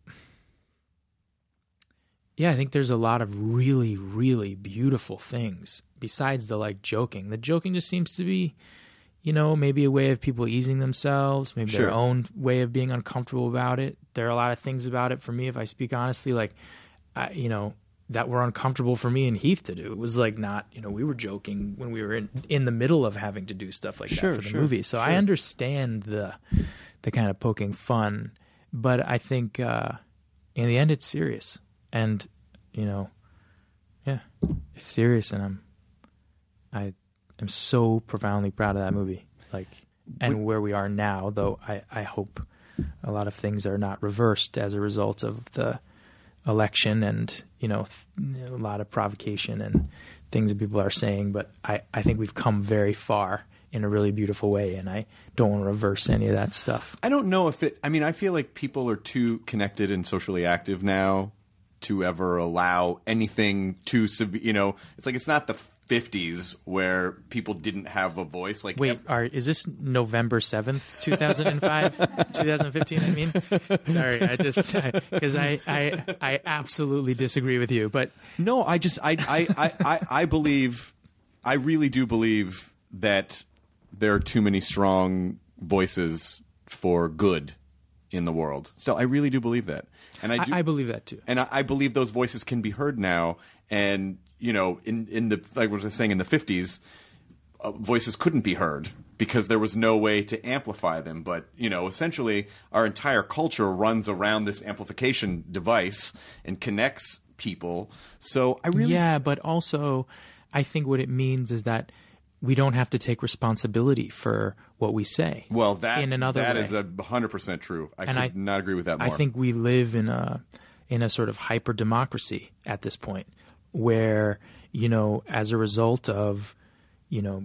yeah, I think there's a lot of really, really beautiful things besides the like joking. The joking just seems to be, you know, maybe a way of people easing themselves, maybe Sure. their own way of being uncomfortable about it. There are a lot of things about it for me, if I speak honestly, like, I, you know, that were uncomfortable for me and Heath to do. It was like not, you know, we were joking when we were in, in the middle of having to do stuff like Sure, that for the sure, movie. So sure. I understand the the kind of poking fun, but I think uh, in the end it's serious. And, you know, yeah, it's serious, and I'm I I'm so profoundly proud of that movie, like, and where we are now. Though I, I hope a lot of things are not reversed as a result of the election, and you know, th- a lot of provocation and things that people are saying. But I, I think we've come very far in a really beautiful way, and I don't want to reverse any of that stuff. I don't know if it... I mean, I feel like people are too connected and socially active now to ever allow anything too... sub- You know, it's like it's not the fifties where people didn't have a voice. Like, Wait, ev- are, is this November seventh, two thousand five, twenty fifteen, I mean? Sorry, I just, because I, I, I absolutely disagree with you, but No, I just... I, I, I, I, I believe... I really do believe that there are too many strong voices for good in the world. Still, I really do believe that. And I I, do... I believe that too. And I, I believe those voices can be heard now. And, you know, in, in the, like what I was saying, in the fifties, uh, voices couldn't be heard because there was no way to amplify them. But, you know, essentially our entire culture runs around this amplification device and connects people. So I really... Yeah, but also I think what it means is that we don't have to take responsibility for what we say. Well, that, in another that way. is a one hundred percent true. I And could I- not agree with that more. I think we live in a in a sort of hyper democracy at this point, where, you know, as a result of, you know,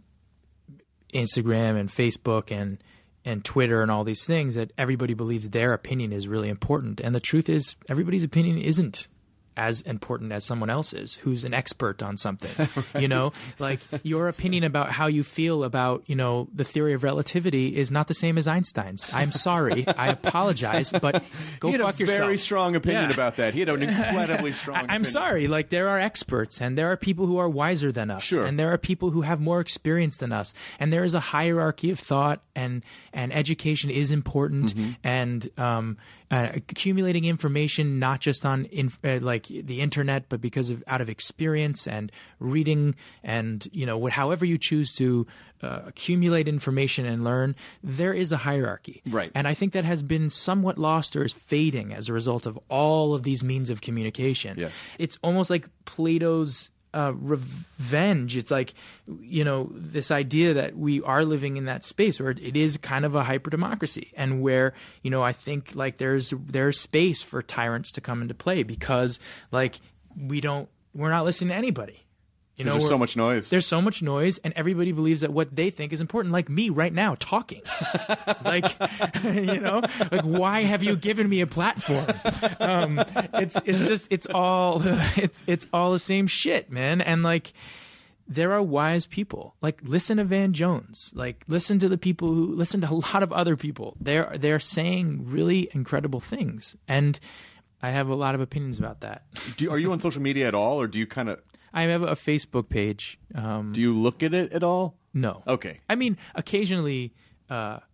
Instagram and Facebook and and Twitter and all these things, that everybody believes their opinion is really important. And the truth is, everybody's opinion isn't as important as someone else's who's an expert on something. Right. You know, like your opinion about how you feel about, you know, the theory of relativity is not the same as Einstein's. I'm sorry. I apologize, but go he had fuck a yourself. very strong opinion Yeah. about that. He had an incredibly strong I, I'm opinion. sorry. Like, there are experts, and there are people who are wiser than us, Sure. and there are people who have more experience than us, and there is a hierarchy of thought, and and education is important, Mm-hmm. and um, uh, accumulating information not just on inf- uh, like the internet, but because of out of experience and reading, and you know, what, however you choose to uh, accumulate information and learn, there is a hierarchy, Right. And I think that has been somewhat lost or is fading as a result of all of these means of communication. Yes. It's almost like Plato's uh, revenge. It's like, you know, this idea that we are living in that space where it is kind of a hyper democracy, and where, you know, I think like there's there's space for tyrants to come into play, because like we don't we're not listening to anybody. You know, There's we're- so much noise. There's so much noise, and everybody believes that what they think is important, like me right now talking. Like, you know, like, why have you given me a platform? Um, it's it's just it's all it's it's all the same shit, man. And like, there are wise people. Like, listen to Van Jones. Like, listen to the people who listen to a lot of other people. They're they're saying really incredible things, and I have a lot of opinions about that. Do, are you on social media at all, or do you kind of... I have a Facebook page. Um, Do you look at it at all? No. Okay. I mean, occasionally, uh,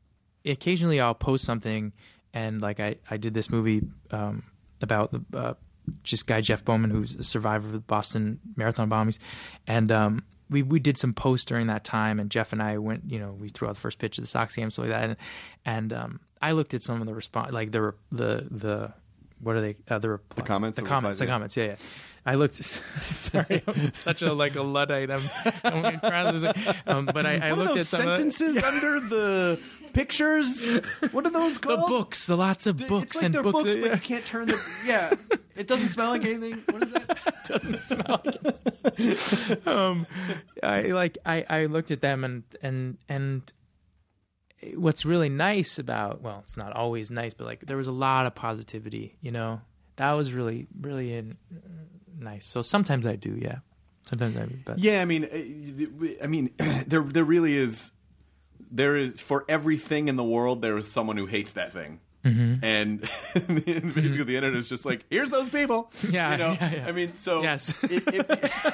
occasionally I'll post something, and like I, I did this movie um, about the uh, just guy Jeff Bowman, who's a survivor of the Boston Marathon bombings, and um, we we did some posts during that time, and Jeff and I went, you know, we threw out the first pitch of the Sox game, stuff like that, and, and um, I looked at some of the response, like the the the what are they uh, the, reply, the comments, the comments, the comments, yeah, yeah. I looked. Sorry, I'm such a like a luddite. I'm, I'm trying to, um, but I, I what looked are those at some sentences of the, under the pictures. What are those called? The books, the lots of books it's like and they're books. books, yeah. but you can't turn the. Yeah, it doesn't smell like anything. What is that? It doesn't smell like it. um, I like I, I looked at them and and and what's really nice about, well, it's not always nice, but like there was a lot of positivity. You know, that was really really in, nice. So sometimes I do, yeah. Sometimes I do, but yeah. I mean, I mean, there there really is. There is, for everything in the world, there is someone who hates that thing. Mm-hmm. And basically mm-hmm. the internet is just like, here's those people. Yeah, you know? yeah, yeah. I mean, so yes. if, if,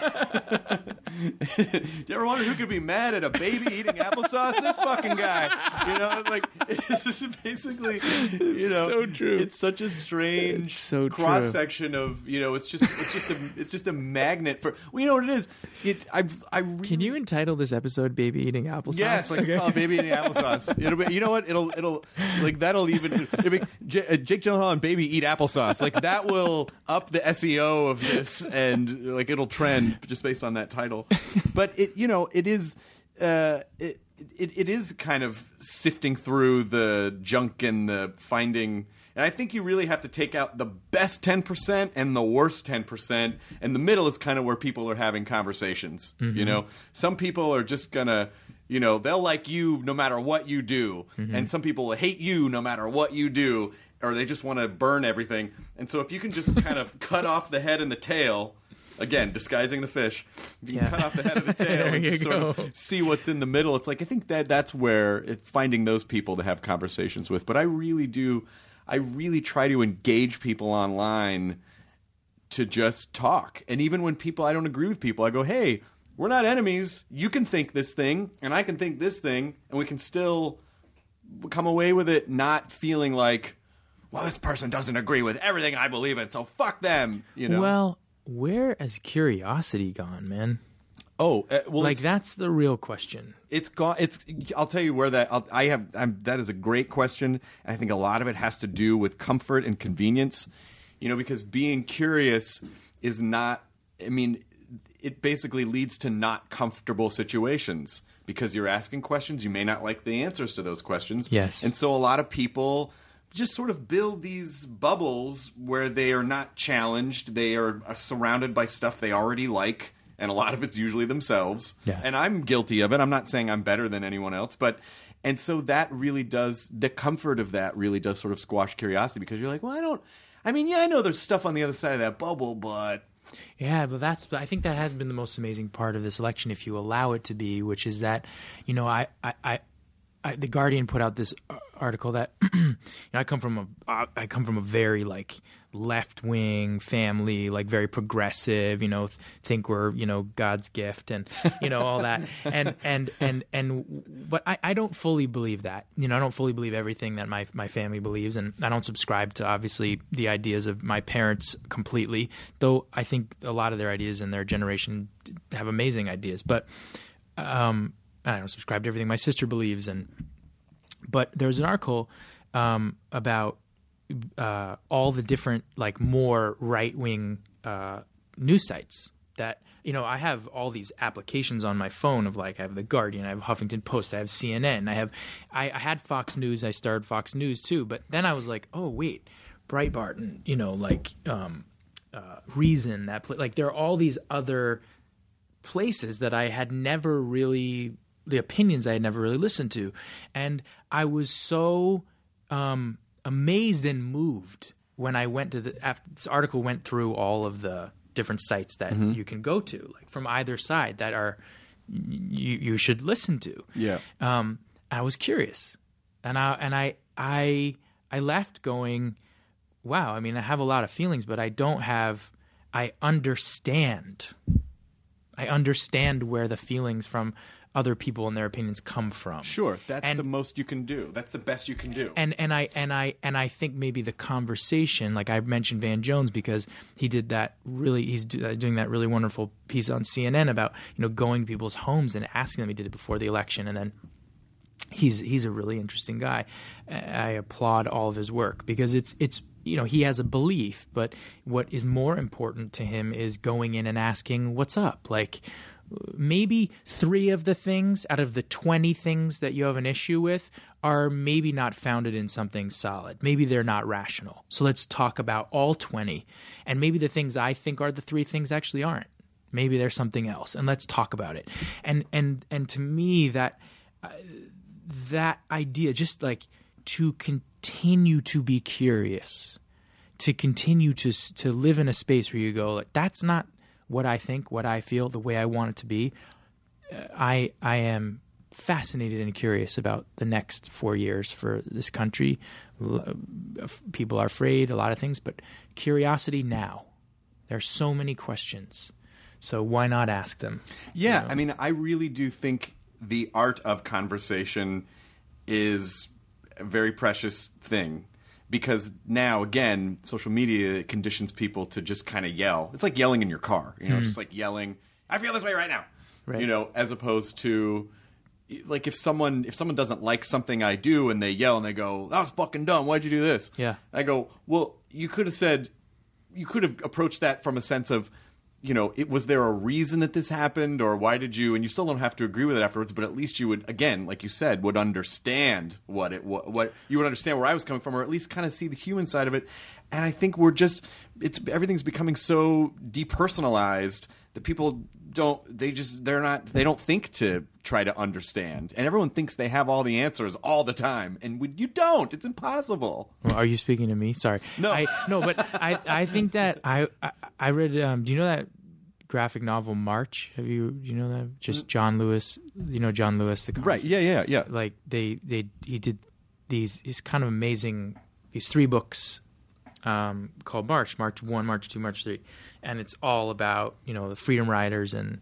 do you ever wonder who could be mad at a baby eating applesauce? This fucking guy. You know, it's like, it's basically, you know, so true. It's such a strange it's so cross section of, you know, it's just, it's just a, it's just a magnet for, well, you know what it is? It, I've, I really, Can you entitle this episode "Baby Eating Applesauce"? Yes, like okay. oh, baby eating applesauce. It'll be, you know what? It'll it'll like that'll even it'll be J- uh, Jake Gyllenhaal and baby eat applesauce. Like that will up the S E O of this, and like it'll trend just based on that title. But it you know it is uh, it, it it is kind of sifting through the junk and the finding. And I think you really have to take out the best ten percent and the worst ten percent. And the middle is kind of where people are having conversations. Mm-hmm. You know, some people are just going to, you know, they'll like you no matter what you do. Mm-hmm. And some people will hate you no matter what you do. Or they just want to burn everything. And so if you can just kind of cut off the head and the tail, again, disguising the fish, if you yeah. can cut off the head of the tail and just go. sort of see what's in the middle. It's like, I think that that's where it's finding those people to have conversations with. But I really do... I really try to engage people online to just talk. And even when people, I don't agree with people, I go, hey, we're not enemies. You can think this thing, and I can think this thing, and we can still come away with it not feeling like, well, this person doesn't agree with everything I believe in, so fuck them. You know? Well, where has curiosity gone, man? Oh, uh, well, like that's the real question. It's gone. It's. I'll tell you where that. I'll, I have. I'm, that is a great question. And I think a lot of it has to do with comfort and convenience. You know, because being curious is not. I mean, it basically leads to not comfortable situations because you're asking questions. You may not like the answers to those questions. Yes. And so a lot of people just sort of build these bubbles where they are not challenged. They are surrounded by stuff they already like. And a lot of it's usually themselves. Yeah. And I'm guilty of it. I'm not saying I'm better than anyone else. But and so that really does, the comfort of that really does sort of squash curiosity because you're like, well, I don't, I mean, yeah, I know there's stuff on the other side of that bubble, but. Yeah, but that's, I think that has been the most amazing part of this election, if you allow it to be, which is that, you know, I, I, I I, the Guardian put out this article that you know, I come from a uh, I come from a very like left wing family, like very progressive. You know, think we're you know God's gift and you know all that. And and and and but I, I don't fully believe that. You know, I don't fully believe everything that my my family believes, and I don't subscribe to obviously the ideas of my parents completely. Though I think a lot of their ideas in their generation have amazing ideas, but. Um, I don't subscribe to everything my sister believes, and but there's an article um, about uh, all the different like more right wing uh, news sites that you know I have all these applications on my phone of like I have the Guardian, I have Huffington Post, I have C N N, I have I, I had Fox News, I started Fox News too, but then I was like, oh wait, Breitbart, and you know like um, uh, Reason, that pl- like there are all these other places that I had never really. The opinions I had never really listened to. And I was so um, amazed and moved when I went to the – after this article went through all of the different sites that mm-hmm. you can go to, like from either side that are you, you should listen to. Yeah. Um, I was curious. And I and I I I left going, wow, I mean, I have a lot of feelings, but I don't have – I understand – I understand where the feelings from other people and their opinions come from. Sure, that's and, the most you can do. That's the best you can do. And and I and I and I think maybe the conversation, like I mentioned Van Jones because he did that really. He's do, doing that really wonderful piece on C N N about you know going to people's homes and asking them. He did it before the election, and then he's he's a really interesting guy. I applaud all of his work because it's it's. You know, he has a belief, but what is more important to him is going in and asking, what's up? Like, maybe three of the things out of the twenty things that you have an issue with are maybe not founded in something solid. Maybe they're not rational. So let's talk about all twenty. And maybe the things I think are the three things actually aren't. Maybe there's something else. And let's talk about it. And and and to me, that uh, that idea, just like to continue to be curious, to continue to to live in a space where you go, like, that's not what I think, what I feel, the way I want it to be. Uh, I I am fascinated and curious about the next four years for this country. People are afraid, a lot of things, but curiosity now. There are so many questions, so why not ask them? Yeah, you know? I mean, I really do think the art of conversation is a very precious thing. Because now, again, social media conditions people to just kind of yell. It's like yelling in your car. You know, mm. just like yelling, I feel this way right now. Right. You know, as opposed to, like, if someone if someone doesn't like something I do and they yell and they go, that was fucking dumb, why'd you do this? Yeah. I go, well, you could have said, you could have approached that from a sense of, you know, it was there a reason that this happened, or why did you? And you still don't have to agree with it afterwards, but at least you would, again, like you said, would understand what it what, what you would understand where I was coming from, or at least kind of see the human side of it. And I think we're just it's everything's becoming so depersonalized that people don't they just they're not they don't think to try to understand, and everyone thinks they have all the answers all the time, and we, you don't. It's impossible. Well, are you speaking to me? Sorry. No, I, no, but I, I think that I, I, I read. Um, do you know that graphic novel March? Have you, do you know that? Just John Lewis. You know John Lewis, the comic. Right? Yeah, yeah, yeah. Like they, they, he did these. These kind of amazing. These three books. Um, called March, March one, March two, March three, and it's all about you know the Freedom Riders and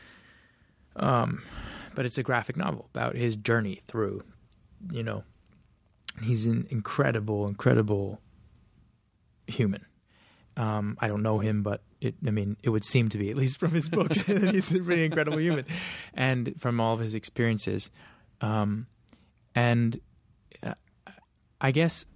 um, but it's a graphic novel about his journey through, you know, he's an incredible, incredible human. Um, I don't know him, but it, I mean, it would seem to be, at least from his books, he's a pretty incredible human, and from all of his experiences, um, and uh, I guess.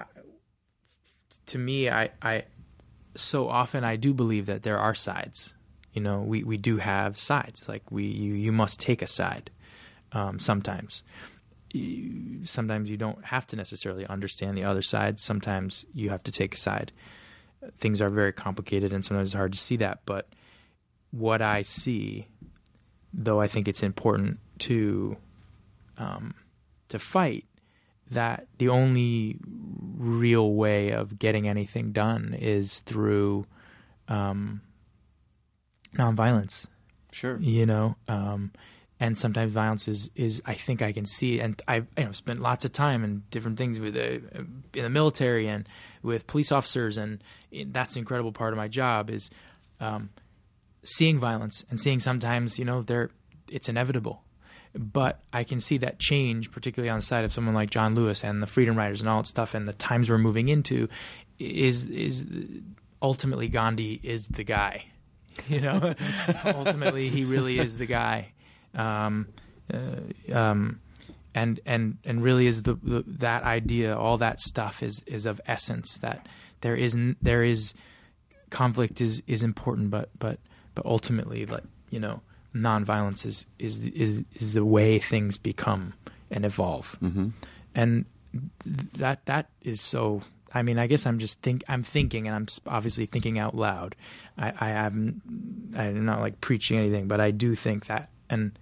To me, I, I so often I do believe that there are sides. You know, we, we do have sides. Like we, you, you must take a side. Um, sometimes, you, sometimes you don't have to necessarily understand the other side. Sometimes you have to take a side. Things are very complicated, and sometimes it's hard to see that. But what I see, though, I think it's important to um, to fight. That the only real way of getting anything done is through um, nonviolence. Sure. You know, um, and sometimes violence is, is, I think I can see, and I've you know, spent lots of time in different things with the, in the military and with police officers, and that's the incredible part of my job is um, seeing violence and seeing sometimes, you know, they're, it's inevitable. But I can see that change, particularly on the side of someone like John Lewis and the Freedom Riders and all that stuff, and the times we're moving into, is is ultimately Gandhi is the guy, you know. Ultimately, he really is the guy, um, uh, um, and and and really is the, the that idea. All that stuff is is of essence. That there is there is conflict is is important, but but but ultimately, like you know. Nonviolence is, is is is the way things become and evolve, mm-hmm. and that that is so. I mean, I guess I'm just think I'm thinking, and I'm obviously thinking out loud. I, I haven't, I'm not like preaching anything, but I do think that, and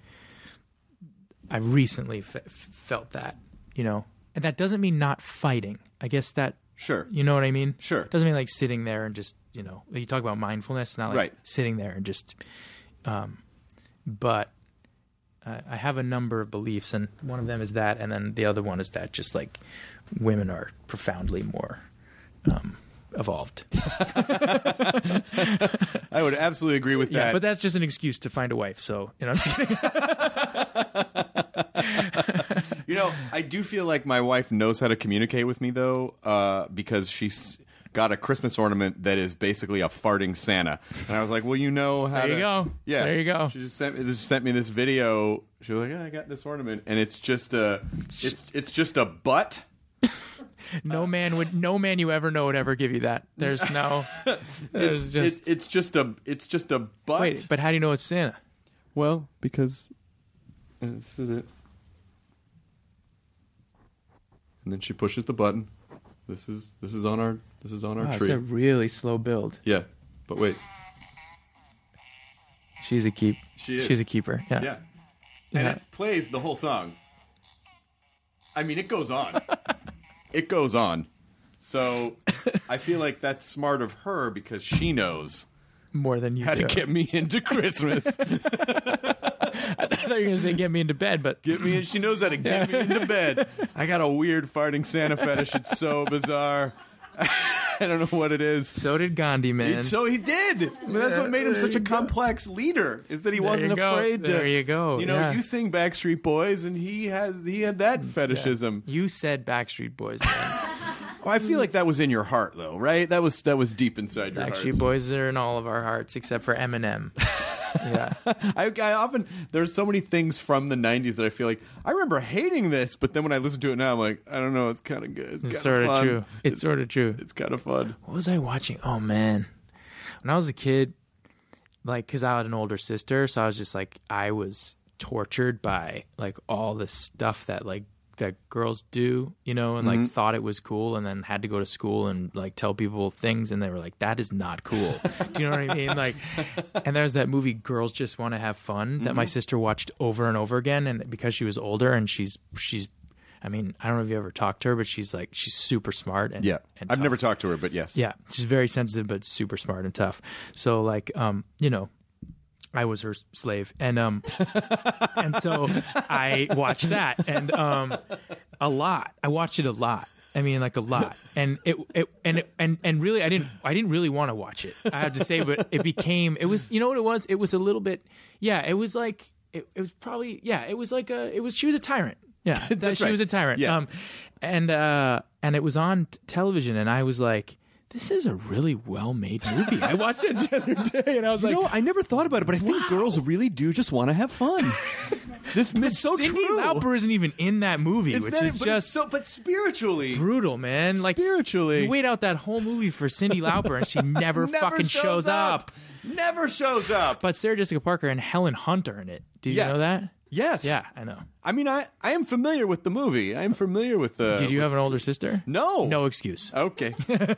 I've recently f- felt that, you know, and that doesn't mean not fighting. I guess that. Sure. You know what I mean? Sure. It doesn't mean like sitting there and just, you know, you talk about mindfulness, not like right. sitting there and just. Um, But uh, I have a number of beliefs, and one of them is that, and then the other one is that just like women are profoundly more um, evolved. I would absolutely agree with Yeah, that. but that's just an excuse to find a wife. So, you know, I'm just kidding. You know, I do feel like my wife knows how to communicate with me, though, uh, because she's got a Christmas ornament that is basically a farting Santa. And I was like, well, you know how There you to... go. Yeah. There you go. She just sent me, just sent me this video. She was like, yeah, I got this ornament. And it's just a... It's, it's just a butt. No man would, no man you ever know would ever give you that. There's no, there's It's just. it, it's just a it's just a butt. Wait, but how do you know it's Santa? Well, because uh, this is it. And then she pushes the button. This is this is on our this is on our Wow, it's tree. a really slow build. Yeah, but wait. She's a keep. She is. She's a keeper. Yeah. Yeah, and Yeah. it plays the whole song. I mean, it goes on. It goes on. So I feel like that's smart of her because she knows More than you how do. to get me into Christmas. I thought you were going to say get me into bed, but Get me in. She knows how to get me into bed. I got a weird farting Santa fetish. It's so bizarre. I don't know what it is. so did Gandhi, man. So he did. That's what made him There such a you go. complex leader. Is that he There wasn't you go. afraid to. There you go. You know, Yeah. you sing Backstreet Boys, and he has he had that fetishism. You said Backstreet Boys, man. Well, I feel like that was in your heart, though, right? That was that was deep inside your heart. Backstreet Boys are in all of our hearts except for Eminem. Yeah. I, I often there's so many things from the nineties that I feel like I remember hating this, but then when I listen to it now, I'm like, I don't know, it's kind of good. It's, It's kinda sort of fun. true. It's, sort of true. It's kind of fun. What was I watching? Oh, man. When I was a kid, like, because I had an older sister, so I was just like, I was tortured by, like, all this stuff that, like, that girls do, you know, and, like, thought it was cool and then had to go to school and, like, tell people things, and they were like, that is not cool. Do you know what I mean? Like, and there's that movie, Girls Just Want to Have Fun, that my sister watched over and over again, and because she was older and she's, she's, I mean, I don't know if you ever talked to her, but she's like, she's super smart. And, Yeah, and I've tough. never talked to her, but yes. Yeah, she's very sensitive, but super smart and tough. So, like, um, you know, I was her slave, and um, and so I watched that, and um, a lot. I watched it a lot. I mean, like a lot, and it, it and it, and and really, I didn't, I didn't really want to watch it. I have to say, but it became, it was, you know what it was? It was a little bit, yeah. It was like, it, it was probably, yeah. It was like a, it was. She was a tyrant. Yeah, that, That's she right. was a tyrant. Yeah. Um, and uh, and it was on t- television, and I was like, this is a really well-made movie. I watched it the other day, and I was like, I never thought about it, but I think girls really do just want to have fun. This is so Cyndi true. Lauper isn't even in that movie, It's which not- is but just it's so, but spiritually, brutal, man. Like spiritually, you wait out that whole movie for Cyndi Lauper, and she never, never fucking shows up. Never shows up. But Sarah Jessica Parker and Helen Hunt are in it. Did you Yeah. know that? Yes. Yeah, I know. I mean, I, I am familiar with the movie. I am familiar with the. Did you have an older sister? No. No excuse. Okay.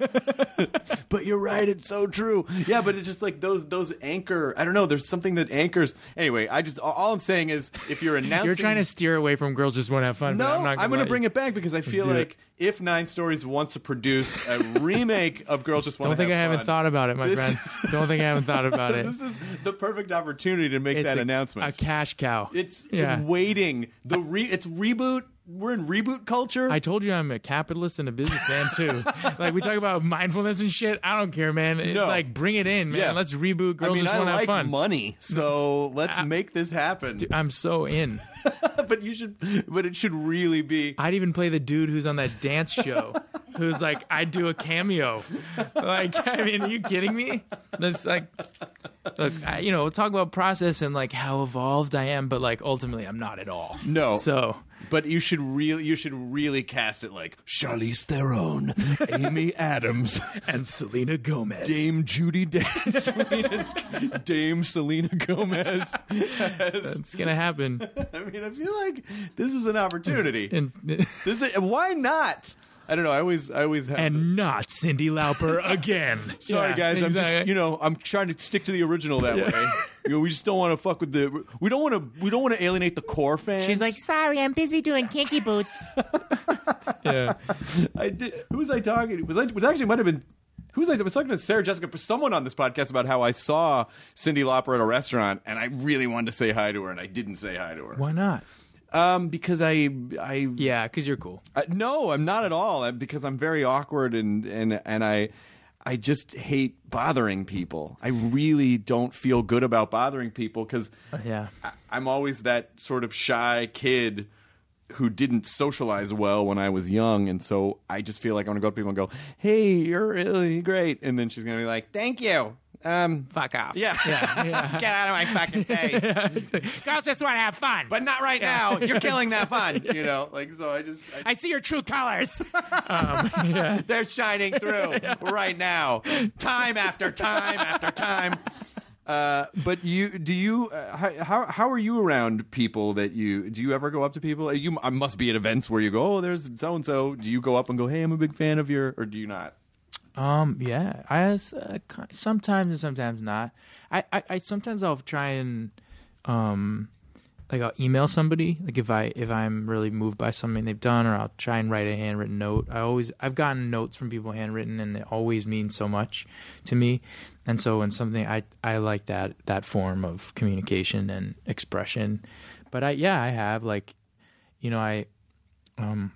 But you're right, it's so true. Yeah, but it's just like those those anchor I don't know, there's something that anchors anyway, I just all- all I'm saying is if you're announcing You're trying to steer away from Girls Just Want to Have Fun. No, but I'm, not I'm going to let bring you. it back because I feel do it. like if Nine Stories wants to produce a remake of Girls Just Want Don't to think I Have haven't Fun, thought about it, my this friend. is- Don't think I haven't thought about it. This is the perfect opportunity to make It's that a, announcement. A cash cow. It's yeah. waiting. The re- it's reboot. We're in reboot culture. I told you I'm a capitalist and a businessman too. Like we talk about mindfulness and shit. I don't care, man. It's No. like bring it in, man. Yeah. Let's reboot. Girls I mean, Just I Want to like Have Fun. money, so let's I- make this happen. I'm so in. But you should. But it should really be. I'd even play the dude who's on that dance show, who's like, I'd do a cameo. Like, I mean, are you kidding me? That's like, look, I, you know, we'll talk about process and like how evolved I am, but like ultimately, I'm not at all. No. So. But you should really, you should really cast it like Charlize Theron, Amy Adams, And Selena Gomez. Dame Judy Dench, Selena- Dame Selena Gomez. It's gonna happen. I mean, I feel like this is an opportunity. And, This is, why not? I don't know. I always, I always have. and not Cyndi Lauper again. Sorry, Yeah, guys. I'm exactly. just, you know, I'm trying to stick to the original that way. You know, we just don't want to fuck with the. We don't want to. We don't want to alienate the core fans. She's like, Sorry, I'm busy doing kinky boots. yeah. I did. Who was I talking? Was I? Was actually might have been. Who was I? I was talking to Sarah Jessica, someone on this podcast about how I saw Cyndi Lauper at a restaurant, and I really wanted to say hi to her, and I didn't say hi to her. Why not? Um, because I, I, Yeah, because you're cool. I, no, I'm not at all. I, because I'm very awkward, and and and I, I just hate bothering people. I really don't feel good about bothering people because yeah. I'm always that sort of shy kid who didn't socialize well when I was young, and so I just feel like I want to go up to people and go, "Hey, you're really great," and then she's gonna be like, "Thank you." Um, Fuck off. Yeah. Yeah, yeah. Get out of my fucking face. Girls just want to have fun. But not right now. You're killing that fun. You know, like, so I just. I, I see your true colors. Um, yeah. They're shining through right now. Time after time after time. Uh, but you, do you, uh, how, how are you around people that you, do you ever go up to people? You I must be at events where you go, oh, there's so-and-so. Do you go up and go, hey, I'm a big fan of your, or do you not? Um. Yeah. I uh, sometimes and sometimes not. I, I, I sometimes I'll try and um, like I'll email somebody. Like if I if I'm really moved by something they've done, or I'll try and write a handwritten note. I always I've gotten notes from people handwritten, and it always means so much to me. And so when something I I like that that form of communication and expression. But I yeah I have like, you know I, um.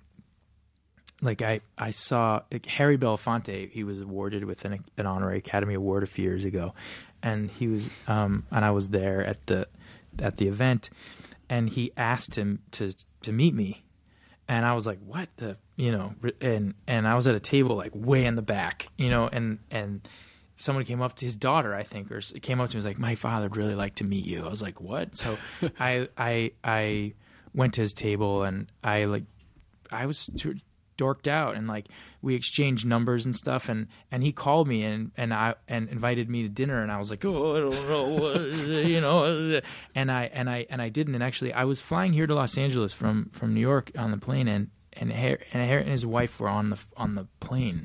Like I, I saw like Harry Belafonte. He was awarded with an, an honorary Academy Award a few years ago, and he was, um, and I was there at the, at the event, and he asked him to to meet me, and I was like, what the, you know, and and I was at a table like way in the back, you know, and and someone came up to his daughter, I think, or came up to me and was like, my father would really like to meet you. I was like, what? So I I I went to his table, and I like, I was. Too, dorked out, and like we exchanged numbers and stuff, and and he called me and and I and invited me to dinner, and I was like, oh, I don't know, you know, and I and I and I didn't. And actually, I was flying here to Los Angeles from from New York on the plane, and and Harry and, Harry and his wife were on the on the plane,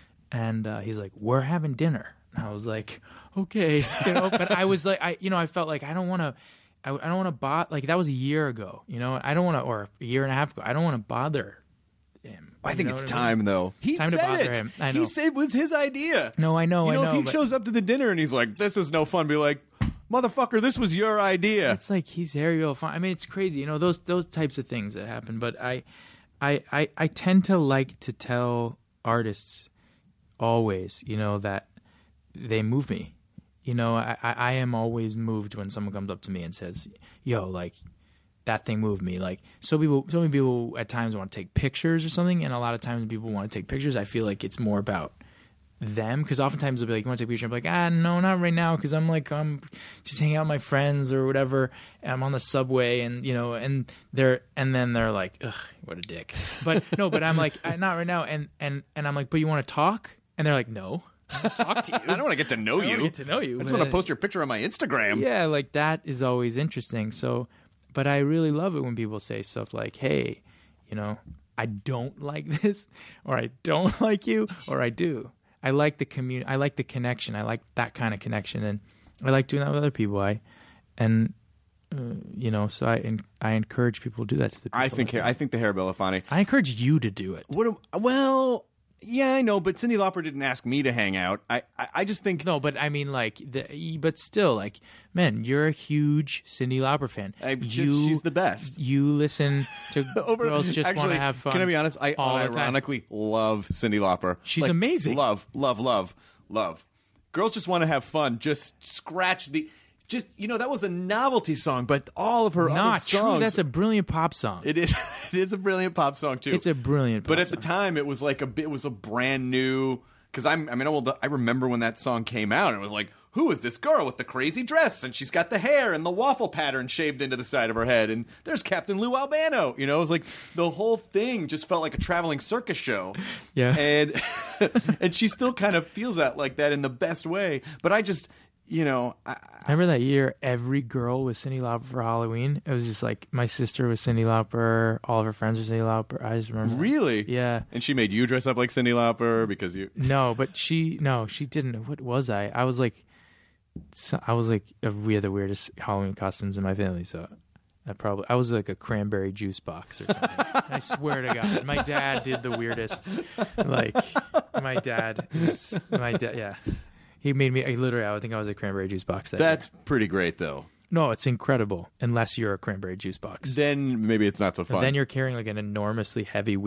and uh, he's like, we're having dinner, and I was like, okay, you know, but I was like, I you know, I felt like I don't want to. I, I don't want to bother. Like that was a year ago, you know. I don't want to, or a year and a half ago. I don't want to bother him. I think You know it's what I mean? time, though. He Time to said bother it. him. I know. He said it was his idea. No, I know, You know, I know. if he but shows up to the dinner and he's like, "This is no fun," be like, "Motherfucker, this was your idea." It's like he's Harry Belafonte. I mean, it's crazy, you know, those those types of things that happen. But I, I, I, I tend to like to tell artists always, you know, that they move me. You know, I, I, I am always moved when someone comes up to me and says, "Yo, like." That thing moved me. Like so people so many people at times want to take pictures or something, and a lot of times when people want to take pictures, I feel like it's more about them, because oftentimes they'll be like, you want to take a picture? I'm like, ah no, not right now, because I'm like I'm just hanging out with my friends or whatever, and I'm on the subway, and you know, and they're and then they're like, ugh, what a dick. But no, but I'm like, not right now, and and and I'm like, but you want to talk? And they're like, no, I don't talk to you. I don't want to get to know I don't you. wanna get to know you. I just want to post your picture on my Instagram. Yeah, like that is always interesting. So, but I really love it when people say stuff like, hey, you know, I don't like this, or I don't like you, or I do. I like the commun- I like the connection. I like that kind of connection, and I like doing that with other people. I and uh, you know, so I en- I encourage people to do that to the people. I think like I think the Harry Belafonte. I encourage you to do it. What? am- Well, yeah, I know, but Cyndi Lauper didn't ask me to hang out. I, I, I just think No, but I mean, like, the, but still, like, man, you're a huge Cyndi Lauper fan. I just- you, she's the best. You listen to Over- girls just want actually, to have fun. Can I be honest? I all the time. unironically love Cyndi Lauper. She's Like, amazing. Love, love, love, love. Girls just want to have fun. Just scratch the. Just you know, that was a novelty song, but all of her other Not songs. true. That's a brilliant pop song. It is. It is a brilliant pop song too. It's a brilliant pop But at the song. time, it was like a. It was a brand new. Because I'm. I mean, I remember when that song came out. And it was like, who is this girl with the crazy dress? And she's got the hair and the waffle pattern shaved into the side of her head. And there's Captain Lou Albano. You know, it was like the whole thing just felt like a traveling circus show. Yeah. And and she still kind of feels that like that in the best way. But I just. You know, I, Remember that year, every girl was Cyndi Lauper for Halloween? It was just like, my sister was Cyndi Lauper, all of her friends were Cyndi Lauper. I just remember. really, Yeah. And she made you dress up like Cyndi Lauper because you. No, but she, no, she didn't. What was I? I was like, so, I was like, a, we had the weirdest Halloween costumes in my family, so I probably, I was like a cranberry juice box or something. I swear to God. My dad did the weirdest, like, my dad, is, my dad, yeah. He made me, I literally, I think I was a cranberry juice box. That That's year. pretty great, though. No, it's incredible, unless you're a cranberry juice box. Then maybe it's not so fun. Then you're carrying like an enormously heavy, weird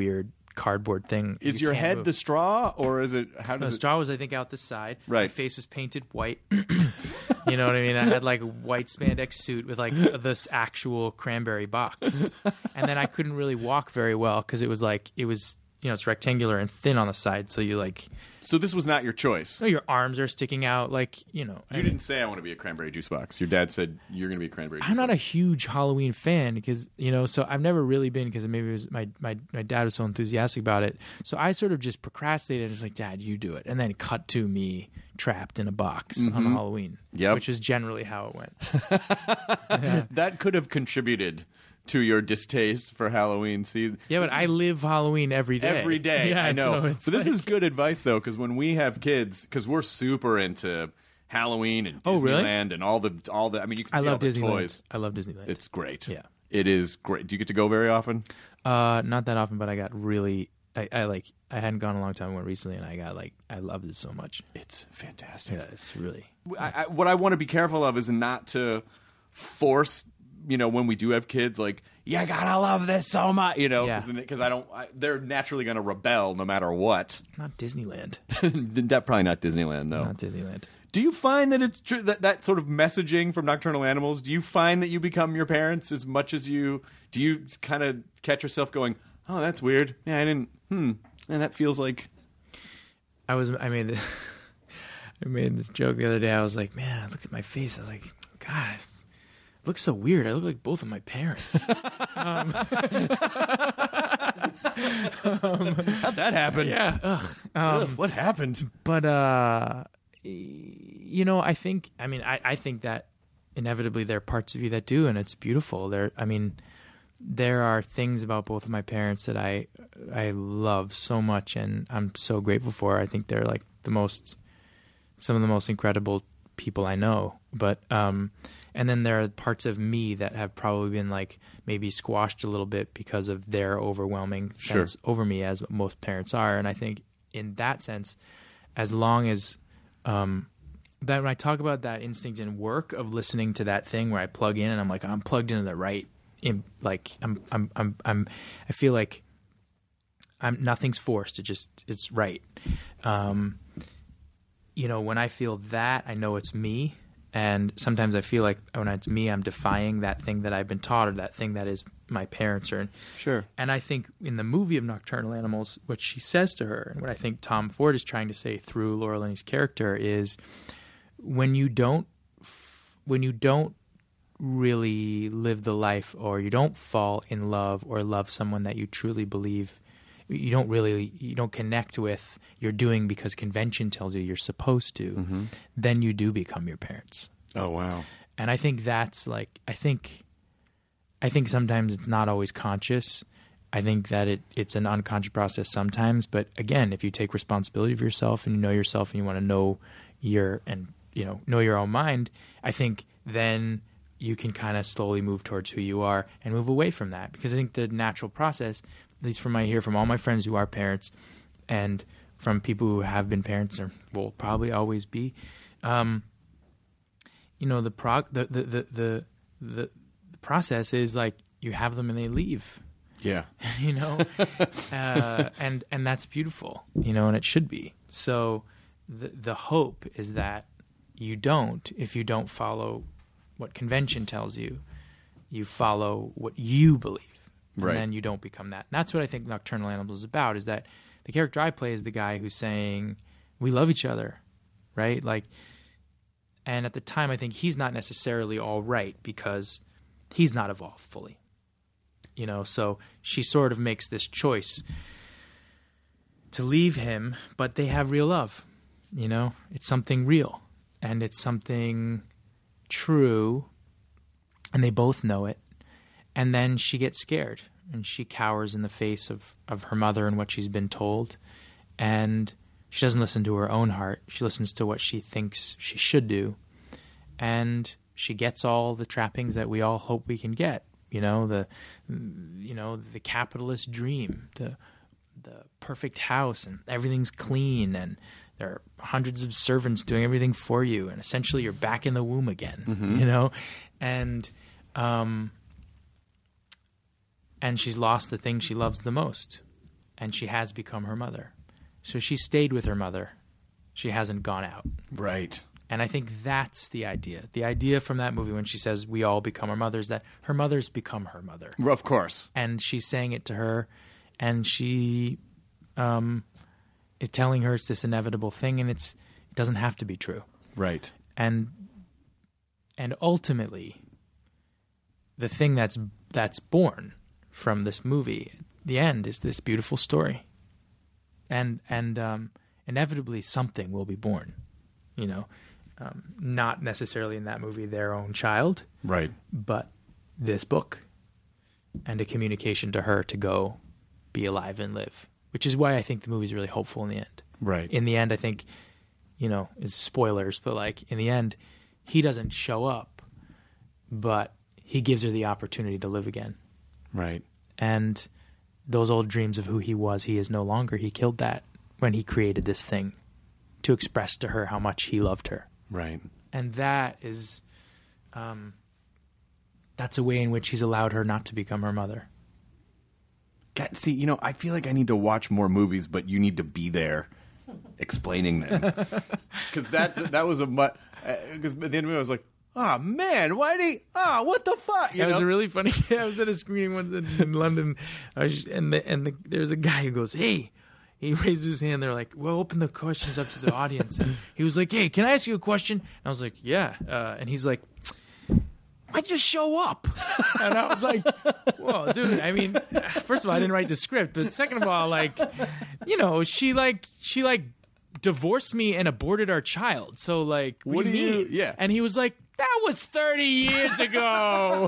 cardboard thing. Is you your can't head move. the straw, or is it? How No, does the it? straw was, I think, out the side. Right. My face was painted white. You know what I mean? I had like a white spandex suit with like this actual cranberry box. And then I couldn't really walk very well because it was like, it was, you know, it's rectangular and thin on the side. So you like, So this was not your choice. no, your arms are sticking out like, you know. You didn't say I want to be a cranberry juice box. Your dad said you're going to be a cranberry. I'm juice not a box. huge Halloween fan because, you know, so I've never really been because maybe it was my, my, my dad was so enthusiastic about it. So I sort of just procrastinated. I was like, Dad, you do it. And then cut to me trapped in a box on Halloween, Yep. which is generally how it went. That could have contributed to your distaste for Halloween. See, Yeah, but I live Halloween every day. every day. Yeah, I know. So, it's so this like- is good advice though, because when we have kids, because we're super into Halloween and Disneyland Oh, really? and all the all the. I mean, you can I see all love the Disneyland. toys. I love Disneyland. It's great. Yeah. It is great. Do you get to go very often? uh, not that often, but I got really. I, I like. I hadn't gone a long time. I went recently, and I got like. I loved it so much. It's fantastic. Yeah, it's really. I, I, what I want to be careful of is not to force, you know, when we do have kids, like, you gotta love this so much, you know, Yeah. because I don't, I, they're naturally going to rebel no matter what. Not Disneyland. That probably not Disneyland, though. Not Disneyland. Do you find that it's true that that sort of messaging from Nocturnal Animals? Do you find that you become your parents as much as you? Do you kind of catch yourself going, "Oh, that's weird. Yeah, I didn't. Hmm. And that feels like." I was. I made. This, I made this joke the other day. I was like, man, I looked at my face. I was like, God, it looks so weird. I look like both of my parents. um, How'd that happen? yeah. Ugh. Um, Ugh, what happened? But uh, you know, I think. I mean, I, I think that inevitably there are parts of you that do, and it's beautiful. There. I mean, there are things about both of my parents that I I love so much, and I'm so grateful for. I think they're like the most, some of the most incredible people I know. But um, and then there are parts of me that have probably been like maybe squashed a little bit because of their overwhelming sense Sure. over me, as most parents are. And I think in that sense, as long as um, that when I talk about that instinct in work of listening to that thing where I plug in and I'm like, I'm plugged into the right, in, like I'm, I'm, I'm, I'm, I feel like I'm nothing's forced. It just, it's right. Um, you know, when I feel that, I know it's me. And sometimes I feel like when it's me, I'm defying that thing that I've been taught or that thing that is my parents. Or Sure. And I think in the movie of Nocturnal Animals, what she says to her, and what I think Tom Ford is trying to say through Laura Linney's character is, when you don't, when you don't really live the life, or you don't fall in love or love someone that you truly believe, you don't really, you don't connect with, you're doing because convention tells you you're supposed to, Mm-hmm. then you do become your parents. Oh wow. And I think that's like, I think, I think sometimes it's not always conscious. I think that it, it's an unconscious process sometimes. But again, if you take responsibility for yourself and you know yourself and you want to know your, and you know, know your own mind, I think then you can kind of slowly move towards who you are and move away from that. Because I think the natural process, at least from I hear from all my friends who are parents and from people who have been parents or will probably always be, um, you know, the, prog- the, the, the, the, the, the process is like you have them and they leave, Yeah. you know, uh, and, and that's beautiful, you know, and it should be. So the, the hope is that you don't, if you don't follow what convention tells you, you follow what you believe. And Right. then you don't become that. And that's what I think Nocturnal Animals is about, is that the character I play is the guy who's saying, we love each other, right? Like, and at the time, I think he's not necessarily all right because he's not evolved fully. You know, so she sort of makes this choice to leave him, but they have real love. You know, it's something real and it's something true, and they both know it. And then she gets scared and she cowers in the face of, of her mother and what she's been told. And she doesn't listen to her own heart. She listens to what she thinks she should do. And she gets all the trappings that we all hope we can get. You know, the, you know, the capitalist dream, the, the perfect house, and everything's clean, and there are hundreds of servants doing everything for you, and essentially you're back in the womb again, Mm-hmm. you know? And, um, and she's lost the thing she loves the most. and she has become her mother. So she stayed with her mother. She hasn't gone out. Right. And I think that's the idea. The idea from that movie when she says we all become our mothers, that her mother's become her mother. Of course. And she's saying it to her, and she um, is telling her it's this inevitable thing, and it's it doesn't have to be true. Right. And and ultimately, the thing that's that's born from this movie, the end, is this beautiful story. And and um, inevitably something will be born, you know. Um, not necessarily in that movie their own child, right? But this book and a communication to her to go be alive and live, which is why I think the movie's really hopeful in the end. Right. In the end, I think, you know, it's spoilers, but like in the end, he doesn't show up, but he gives her the opportunity to live again. Right. And those old dreams of who he was, he is no longer. He killed that when he created this thing to express to her how much he loved her. Right. And that is, um, that's a way in which he's allowed her not to become her mother. God, see, you know, I feel like I need to watch more movies, but you need to be there explaining them. Because that that was a much. Because at the end of it, I was like, oh man, why did he? Ah, oh, what the fuck? You It know? was a really funny. I was at a screening once in, in London, I was, and the, and the, there's a guy who goes, "Hey." He raised his hand. They're like, "Well, open the questions up to the audience." And he was like, "Hey, can I ask you a question?" And I was like, "Yeah." Uh, and he's like, "Why'd you show up?" And I was like, "Well, dude, I mean, first of all, I didn't write the script, but second of all, like, you know, she like she like divorced me and aborted our child. So like, what, What do do you you- mean?" yeah. And he was like, "That was thirty years ago."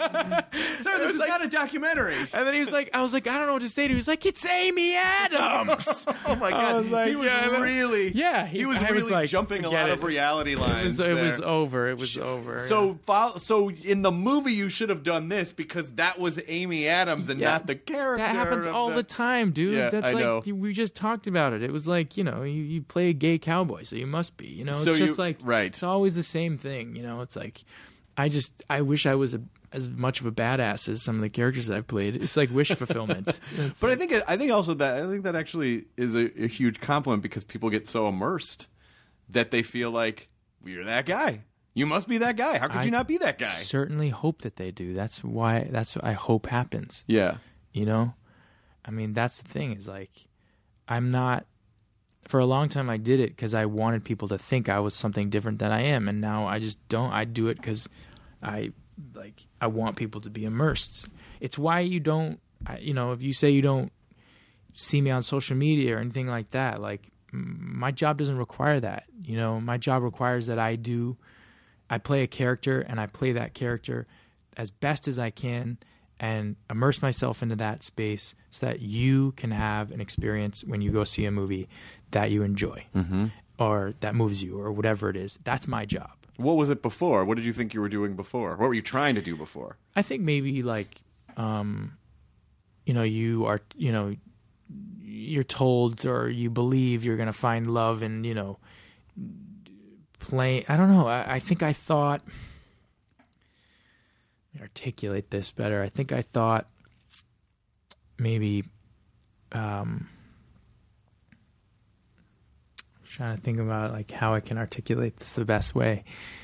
Sir, this is like- not a documentary. And then he was like, I was like, I don't know what to say to you. He was like, "It's Amy Adams." Oh my god, I was like, he was yeah, that- really, yeah, he, he- was I really was like, jumping a forget lot it. of reality It lines. was, it there. was over. It was over. So, yeah. fo- so in the movie, you should have done this because that was Amy Adams and Yeah. not the character. That happens of all the, time, dude. Yeah, That's I like know. we just talked about it. It was like, you know, you, you play a gay cowboy, so you must be. You know, it's So just you- like right. It's always the same thing. You know, it's like I just I wish I was a, as much of a badass as some of the characters that I've played. It's like wish fulfillment. It's But I like- think I think also that I think that actually is a, a huge compliment because people get so immersed that they feel like you're that guy. You must be that guy. How could I you not be that guy? certainly hope that they do. That's why. That's what I hope happens. Yeah. You know, I mean, that's the thing is like, I'm not, for a long time I did it because I wanted people to think I was something different than I am. And now I just don't, I do it because I like, I want people to be immersed. It's why you don't, I, you know, if you say you don't see me on social media or anything like that, like m- my job doesn't require that. You know, my job requires that I do, I play a character and I play that character as best as I can and immerse myself into that space so that you can have an experience when you go see a movie that you enjoy mm-hmm. or that moves you or whatever it is. That's my job. What was it before? What did you think you were doing before? What were you trying to do before? I think maybe like, um, you know, you are, you know, you're told or you believe you're going to find love in, you know, playing. I don't know. I, I think I thought, let me articulate this better. I think I thought maybe, um, I'm trying to think about like how I can articulate this the best way.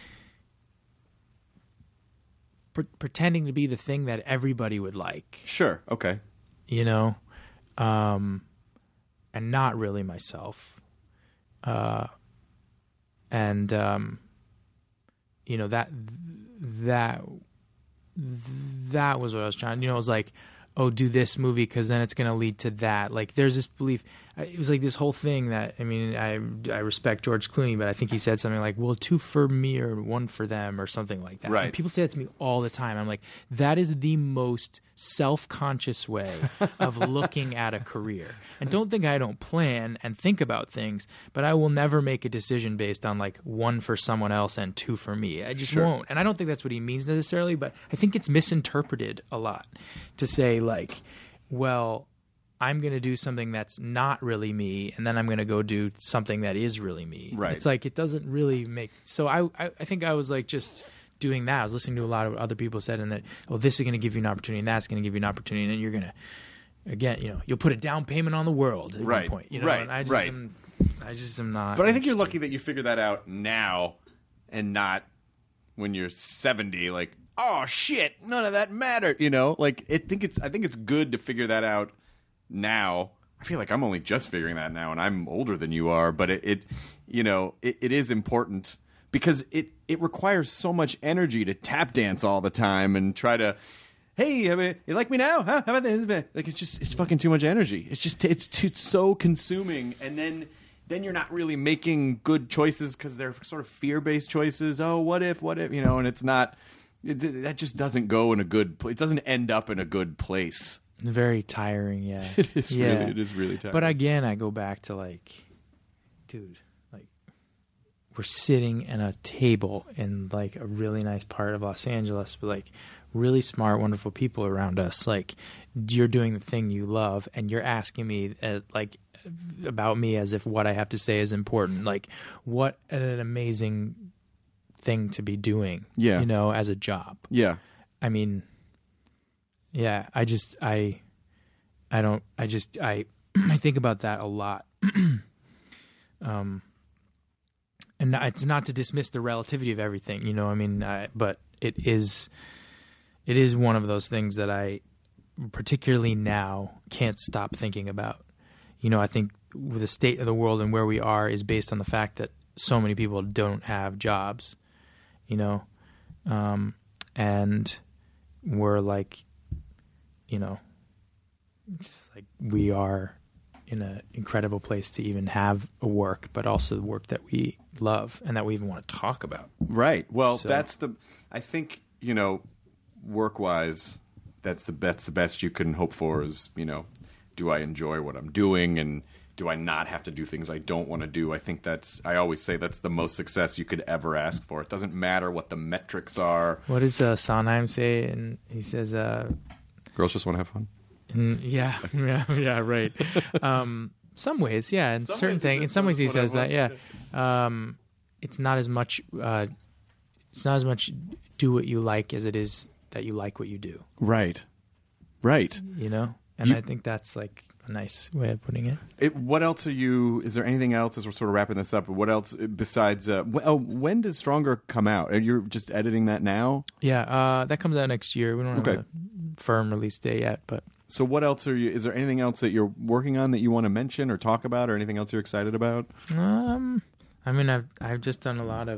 Pre- pretending to be the thing that everybody would like, Sure. Okay. you know, um, and not really myself. Uh, and, um, you know, that, that, that was what I was trying, you know, it was like, oh, do this movie because then it's going to lead to that. Like, there's this belief. It was like this whole thing that, I mean, I I respect George Clooney, but I think he said something like, well, two for me or one for them or something like that. Right. And people say that to me all the time. I'm like, that is the most self-conscious way of looking at a career. And don't think I don't plan and think about things, but I will never make a decision based on like one for someone else and two for me. I just Sure. won't. And I don't think that's what he means necessarily, but I think it's misinterpreted a lot to say like, well, I'm going to do something that's not really me, and then I'm going to go do something that is really me. Right. It's like it doesn't really make. So I, I, I think I was like just doing that. I was listening to a lot of what other people said, and that, oh, this is going to give you an opportunity, and that's going to give you an opportunity, and then you're going to, again, you know, you'll put a down payment on the world at Right, one point. You know, right, and I just right. am, I just am not. But I think you're interested. lucky that you figure that out now and not when you're seventy. Like, oh shit, none of that mattered. You know, like I think it's I think it's good to figure that out now. I feel like I'm only just figuring that now, and I'm older than you are. But it, it you know, it, it is important because it it requires so much energy to tap dance all the time and try to. Hey, I mean, you like me now? Huh? How about this? Like, it's just, it's fucking too much energy. It's just, it's, too, it's so consuming. And then, then you're not really making good choices because they're sort of fear-based choices. Oh, what if, what if, you know, and it's not, it, that just doesn't go in a good place. It doesn't end up in a good place. Very tiring, yeah. It is yeah. really, it is really tiring. But again, I go back to like, dude, like, we're sitting at a table in like a really nice part of Los Angeles with like really smart, wonderful people around us. Like, you're doing the thing you love, and you're asking me uh, like about me as if what I have to say is important. Like, what an amazing thing to be doing. Yeah. You know, as a job. Yeah. I mean, yeah. I just I I don't. I just I I think about that a lot. um, and it's not to dismiss the relativity of everything. You know, I mean, I, but it is. It is one of those things that I, particularly now, can't stop thinking about. You know, I think the state of the world and where we are is based on the fact that so many people don't have jobs, you know, um, and we're like, you know, just like we are in an incredible place to even have a work, but also the work that we love and that we even want to talk about. Right. Well, So- that's the, I think, you know, work-wise, that's the that's the best you can hope for is, you know, do I enjoy what I'm doing and do I not have to do things I don't want to do? I think that's, I always say that's the most success you could ever ask for. It doesn't matter what the metrics are. What does uh, Sondheim say? And he says, uh, Girls just want to have fun. Mm, yeah, yeah, yeah, right. Um, some ways, yeah. In Some certain ways things, it in is some ways, he what I says that. want. Yeah, um, it's not as much. Uh, it's not as much do what you like as it is that you like what you do. Right. Right. You know, and You- I think that's like a nice way of putting it. It, what else are you? Is there anything else as we're sort of wrapping this up? What else besides? Uh, wh- oh, when does Stronger come out? Are you just editing that now? Yeah, uh, that comes out next year. We don't have Okay. a firm release date yet, but So what else are you? Is there anything else that you're working on that you want to mention or talk about, or anything else you're excited about? Um, I mean, I've I've just done a lot of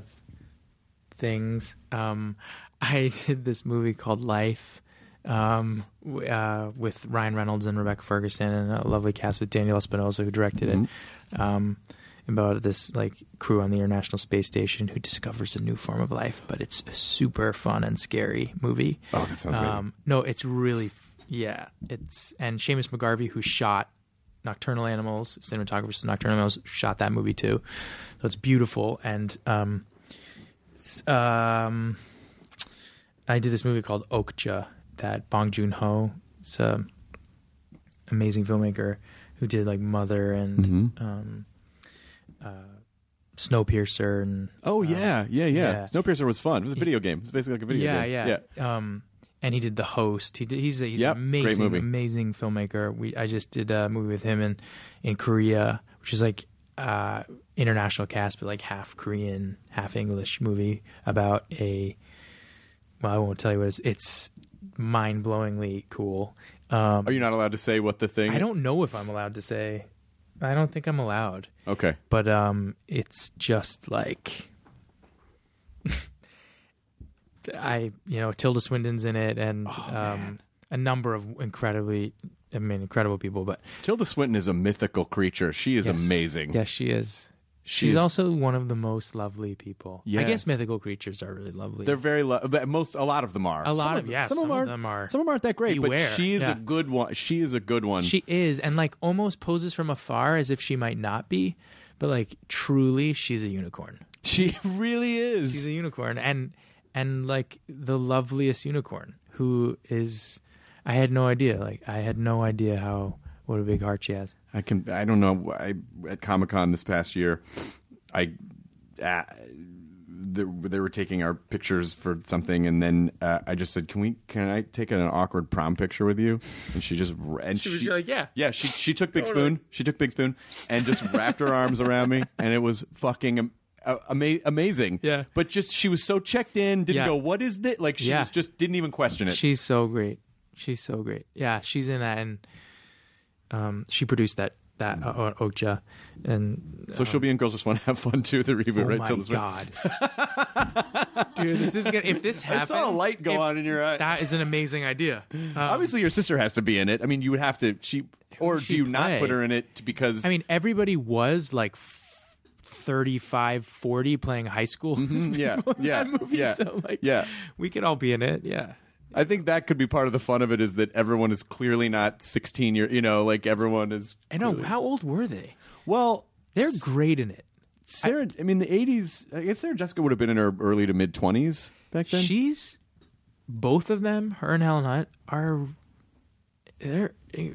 things. Um, I did this movie called Life, um, w- uh, with Ryan Reynolds and Rebecca Ferguson and a lovely cast with Daniel Espinosa who directed it. Um, about this like crew on the International Space Station who discovers a new form of life, but it's a super fun and scary movie. Oh, that sounds amazing. Um, no, it's really, f- yeah, it's, and Seamus McGarvey, who shot Nocturnal Animals, cinematographer of Nocturnal Animals, shot that movie too. So it's beautiful. And, um, s- um, I did this movie called Okja that Bong Joon-ho, it's a amazing filmmaker who did like Mother and, Mm-hmm. um, uh, Snowpiercer and Oh yeah, yeah, yeah, yeah. Snowpiercer was fun. It was a video game. It was basically like a video yeah, game. yeah, Um, and he did The Host. He did, he's a, he's Yep, an great amazing, movie. amazing filmmaker. We I just did a movie with him in in Korea, which is like uh, international cast, but like half Korean, half English movie about a. Well, I won't tell you what it's. It's mind blowingly cool. Um, Are you not allowed to say what the thing? I don't know if I'm allowed to say. I don't think I'm allowed. Okay. But um, it's just like I, you know, Tilda Swinton's in it, and Oh, um, a number of incredibly, I mean, incredible people. But Tilda Swinton is a mythical creature. She is yes, amazing. Yes, she is. She She's is- also one of the most lovely people. Yeah. I guess mythical creatures are really lovely. They're very lo- but most. A lot of them are. A lot some of- yeah, Some, some of, of aren't, them are. Some of them aren't that great. Beware. But she is Yeah. a good one. She is a good one. She is, and like almost poses from afar as if she might not be, but like truly, she's a unicorn. She really is. She's a unicorn, and and like the loveliest unicorn who is. I had no idea. Like I had no idea how what a big heart she has. I can. I don't know. I at Comic Con this past year, I uh, they, they were taking our pictures for something, and then uh, I just said, "Can we? Can I take an awkward prom picture with you?" And she just and She she, was like, yeah. yeah. She she took Big Spoon. She took Big Spoon and just wrapped her arms around me, and it was fucking am- uh, ama- amazing. Yeah. But just she was so checked in, didn't Yeah. go, "What is this?" Like she Yeah. was just didn't even question it. She's so great. She's so great. Yeah, she's in that, and um, she produced that that uh, Okja, and so she'll be in Girls Just Want to Have Fun too. The reboot, oh right? my Till this god, dude, this is gonna, if this I happens, saw a light go if- on in your eye. That is an amazing idea. Um, Obviously, your sister has to be in it. I mean, you would have to. She or would do she you not play? put her in it because? I mean, everybody was like f- thirty-five, forty playing high school. yeah, people in yeah, that movie, yeah, so like, yeah. we could all be in it. Yeah, I think that could be part of the fun of it is that everyone is clearly not sixteen years. You know, like everyone is. I know. clearly- How old were they? Well, They're great in it. Sarah. I, mean, the eighties. I guess Sarah Jessica would have been in her early to mid twenties back then. She's both of them, her and Helen Hunt, are they're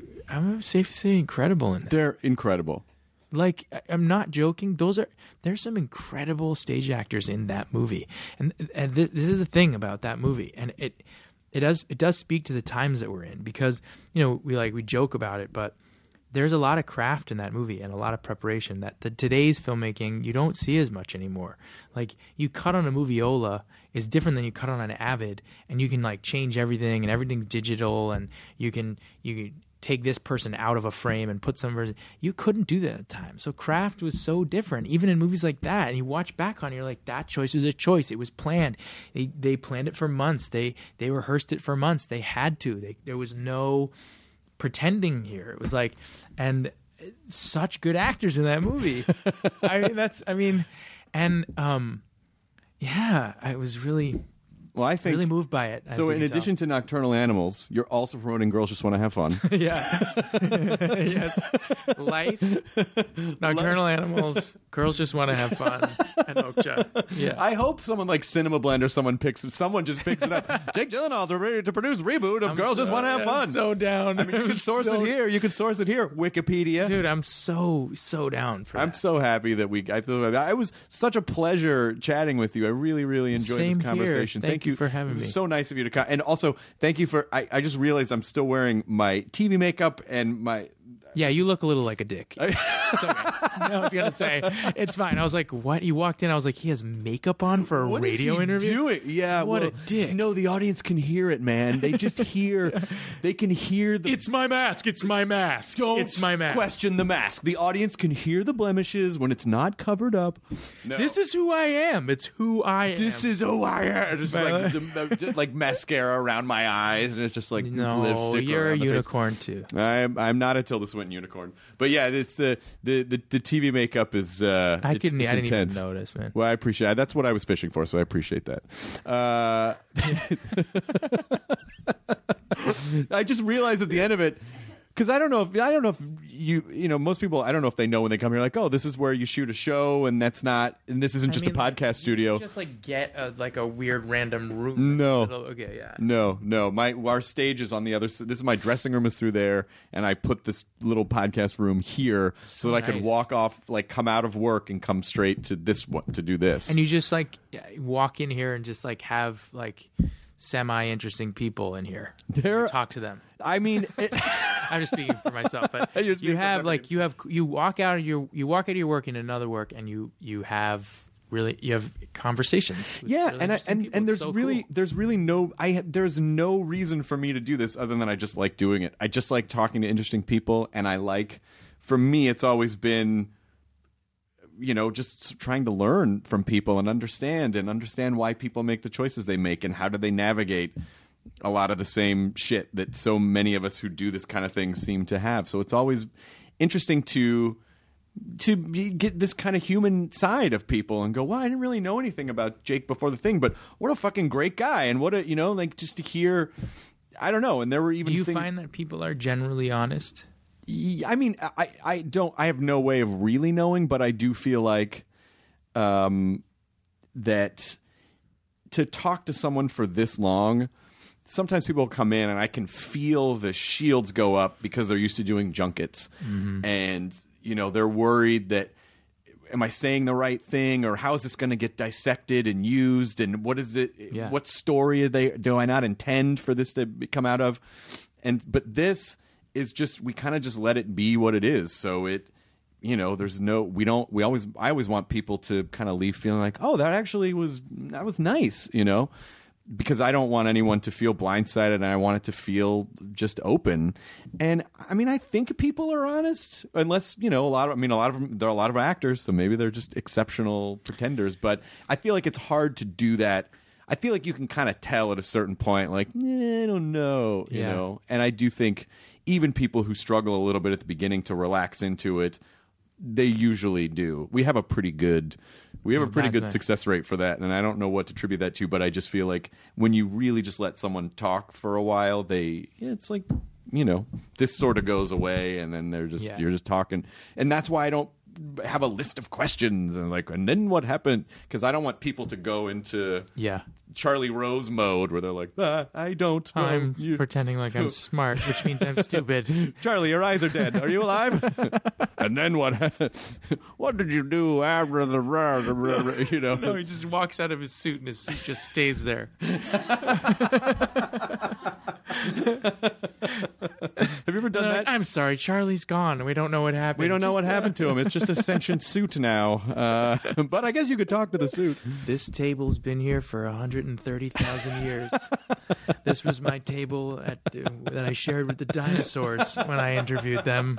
I'm safe to say incredible in that. They're incredible. Like I- I'm not joking. Those are there's some incredible stage actors in that movie, and, and this, this is the thing about that movie, and it it does it does speak to the times that we're in because you know we like we joke about it, but there's a lot of craft in that movie and a lot of preparation that the today's filmmaking you don't see as much anymore. Like you cut on a Moviola is different than you cut on an Avid, and you can like change everything and everything's digital, and you can you can take this person out of a frame and put some version. You couldn't do that at the time. So craft was so different, even in movies like that. And you watch back on it, you're like, that choice was a choice. It was planned. They they planned it for months. They they rehearsed it for months. They had to. They, there was no pretending here. It was like, and such good actors in that movie. I mean, that's, I mean, and um, yeah, I was really, Well, I think really moved by it. as so. you In can addition to Nocturnal Animals, you're also promoting Girls Just Want to Have Fun. tell. yeah, yes, life, nocturnal animals, girls just want to have fun, and Okja. Yeah, I hope someone like Cinema Blend or someone picks it. Someone just picks it up. Jake Gyllenhaal's ready to produce reboot of I'm Girls so- Just Want to Have I'm Fun. so down. I mean, you I'm can source so- it here. You can source it here. Wikipedia. dude. I'm so so down for I'm that. so happy that we. I thought I was such a pleasure chatting with you. I really, really enjoyed Same this here. conversation. Thank you for having it was me. So nice of you to come. And also, thank you for. I, I just realized I'm still wearing my T V makeup and my. Yeah, you look a little like a dick. It's okay. I was gonna say it's fine. I was like, "What?" You walked in. I was like, "He has makeup on for a What is radio he interview." doing? Yeah, What well, a dick. No, the audience can hear it, man. They just hear. They can hear the. It's my mask. It's my mask. Don't it's my mask. question the mask. The audience can hear the blemishes when it's not covered up. No. This is who I am. It's who I am. This is who I am. Just But- like the, just like mascara around my eyes, and it's just like no. lipstick. You're a around the face. unicorn too. I'm I'm not a Tilda Swinton unicorn, but yeah, it's the the, the, the T V makeup is. Uh, I it's, couldn't. it's I didn't intense. even notice, man. Well, I appreciate it. That's what I was fishing for, so I appreciate that. Uh, I just realized at the end of it. Because I don't know if I don't know if you you know most people I don't know if they know when they come here like, oh, this is where you shoot a show and that's not and this isn't I just mean, a podcast studio. You just like get a, like a weird random room. No. Okay. Yeah. No, no. My our stage is on the other side. This is my dressing room is through there, and I put this little podcast room here so, So that I could nice. walk off, like come out of work and come straight to this one to do this. And you just like walk in here and just like have like semi interesting people in here. There- talk to them. I mean, it, I'm just speaking for myself, but You're you speaking for have everybody. like you have you walk out of your you walk out of your work in another work, and you you have really you have conversations. With yeah, really and I, interesting and people. and It's there's so really cool. there's really no I ha- there's no reason for me to do this other than I just like doing it. I just like talking to interesting people, and I like for me it's always been. You know, just trying to learn from people and understand and understand why people make the choices they make and how do they navigate a lot of the same shit that so many of us who do this kind of thing seem to have. So it's always interesting to to be, get this kind of human side of people and go, well, I didn't really know anything about Jake before the thing, but what a fucking great guy. And what a, you know, like just to hear, I don't know. And there were even Do you things, find that people are generally honest? I mean, I, I don't, I have no way of really knowing, but I do feel like um, that to talk to someone for this long, sometimes people come in and I can feel the shields go up because they're used to doing junkets. Mm-hmm. And, you know, they're worried that am I saying the right thing, or how is this going to get dissected and used, and what is it? Yeah. What story are they? Do I not intend for this to come out of? And but this is just we kind of just let it be what it is. So it, you know, there's no we don't we always I always want people to kind of leave feeling like, oh, that actually was that was nice, you know. Because I don't want anyone to feel blindsided, and I want it to feel just open. And I mean, I think people are honest, unless you know a lot of. I mean, a lot of them. There are a lot of actors, so maybe they're just exceptional pretenders. But I feel like it's hard to do that. I feel like you can kind of tell at a certain point, like, eh, I don't know, you Yeah. know. And I do think even people who struggle a little bit at the beginning to relax into it, they usually do. We have a pretty good. We have a pretty good That's nice. success rate for that, and I don't know what to attribute that to, but I just feel like when you really just let someone talk for a while, they it's like, you know, this sort of goes away, and then they're just Yeah. you're just talking, and that's why I don't have a list of questions and like, and then what happened? Because I don't want people to go into Yeah. Charlie Rose mode where they're like, ah, I don't. know. I'm You- pretending like I'm smart, which means I'm stupid. Charlie, your eyes are dead. Are you alive? And then what? What did you do after the? You know. No, he just walks out of his suit and his suit just stays there. Have you ever done They're that? like, I'm sorry, Charlie's gone. We don't know what happened. We don't know Just, what uh, happened to him. It's just a sentient suit now. Uh, but I guess you could talk to the suit. This table's been here for one hundred thirty thousand years. This was my table at, uh, that I shared with the dinosaurs when I interviewed them.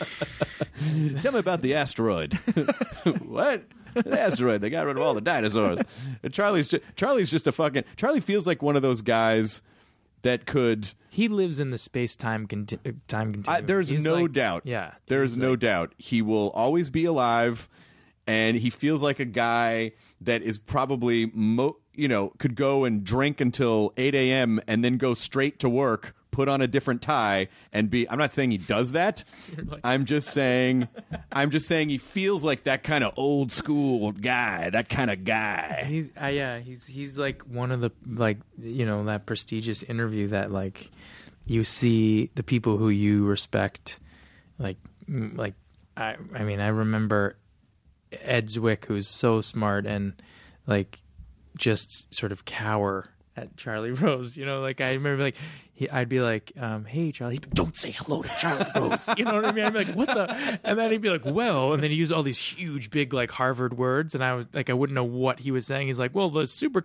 Tell me about the asteroid. What? An asteroid. They got rid of all the dinosaurs. And Charlie's just, Charlie's just a fucking. Charlie feels like one of those guys that could. He lives in the space-time conti- uh, time continuum. I, there's He's no like- doubt. Yeah. There's he's no like- doubt. He will always be alive, and he feels like a guy that is probably, mo- you know, could go and drink until eight a.m. and then go straight to work, put on a different tie, and be. I'm not saying he does that. like- I'm just saying. I'm just saying he feels like that kind of old school guy. That kind of guy. He's uh, yeah, he's he's like one of the like you know that prestigious interview that like you see the people who you respect like mm, like I I mean I remember Ed Zwick, who's so smart and like just sort of cower at Charlie Rose, you know, like I remember like he, I'd be like, um, hey Charlie, he'd be, don't say hello to Charlie Rose, you know what I mean? I'd be like, what the? And then he'd be like, well, and then he used all these huge, big like Harvard words, and I was like, I wouldn't know what he was saying. He's like, well, the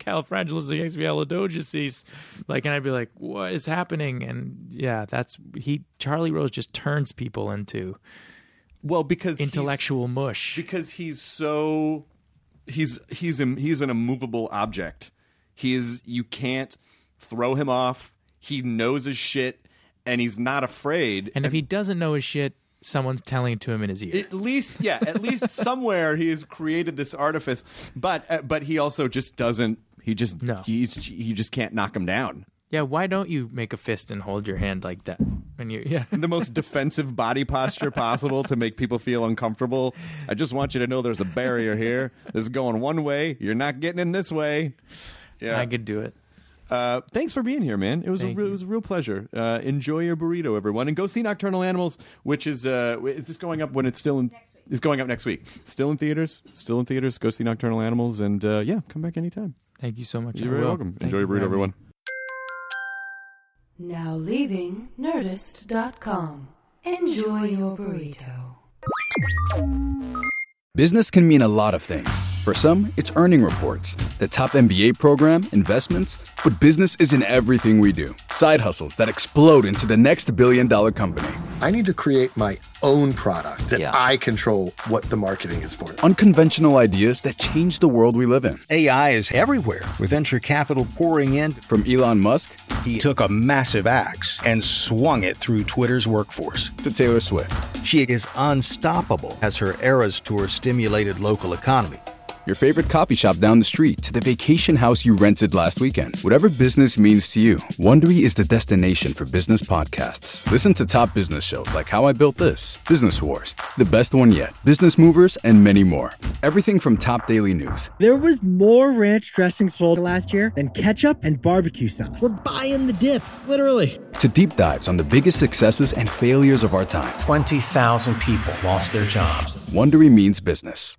supercalifragilisticexpialidocious, like, and I'd be like, what is happening? And yeah, that's he. Charlie Rose just turns people into Well, because he's- intellectual mush. because he's so he's he's im- he's an immovable object. He is you can't throw him off. He knows his shit, and he's not afraid. And if he doesn't know his shit, someone's telling it to him in his ear. At least, yeah, at least somewhere he has created this artifice. But uh, but he also just doesn't. He just No. he's he just can't knock him down. Yeah, why don't you make a fist and hold your hand like that when you? Yeah, The most defensive body posture possible to make people feel uncomfortable. I just want you to know there's a barrier here. This is going one way. You're not getting in this way. Yeah. I could do it. Uh, thanks for being here, man. It was a Thank real, you. it was a real pleasure. Uh, enjoy your burrito, everyone, and go see Nocturnal Animals, which is uh, is this going up when it's still in? Next week. It's going up next week. Still in theaters. Still in theaters. Go see Nocturnal Animals, and uh, yeah, come back anytime. Thank you so much. You're I very will. welcome. Thank Enjoy you your for burrito, having me. everyone. Now leaving Nerdist dot com. Enjoy your burrito. Business can mean a lot of things. For some, it's earning reports, the top M B A program, investments, but business isn't everything we do. Side hustles that explode into the next billion dollar company. I need to create my own product that I control what the marketing is for. Unconventional ideas that change the world we live in. A I is everywhere, with venture capital pouring in. From Elon Musk, he took a massive axe and swung it through Twitter's workforce. To Taylor Swift. She is unstoppable as her Eras Tour stimulated local economy. Your favorite coffee shop down the street to the vacation house you rented last weekend. Whatever business means to you, Wondery is the destination for business podcasts. Listen to top business shows like How I Built This, Business Wars, The Best One Yet, Business Movers, and many more. Everything from top daily news. There was more ranch dressing sold last year than ketchup and barbecue sauce. We're buying the dip, literally. To deep dives on the biggest successes and failures of our time. twenty thousand people lost their jobs. Wondery means business.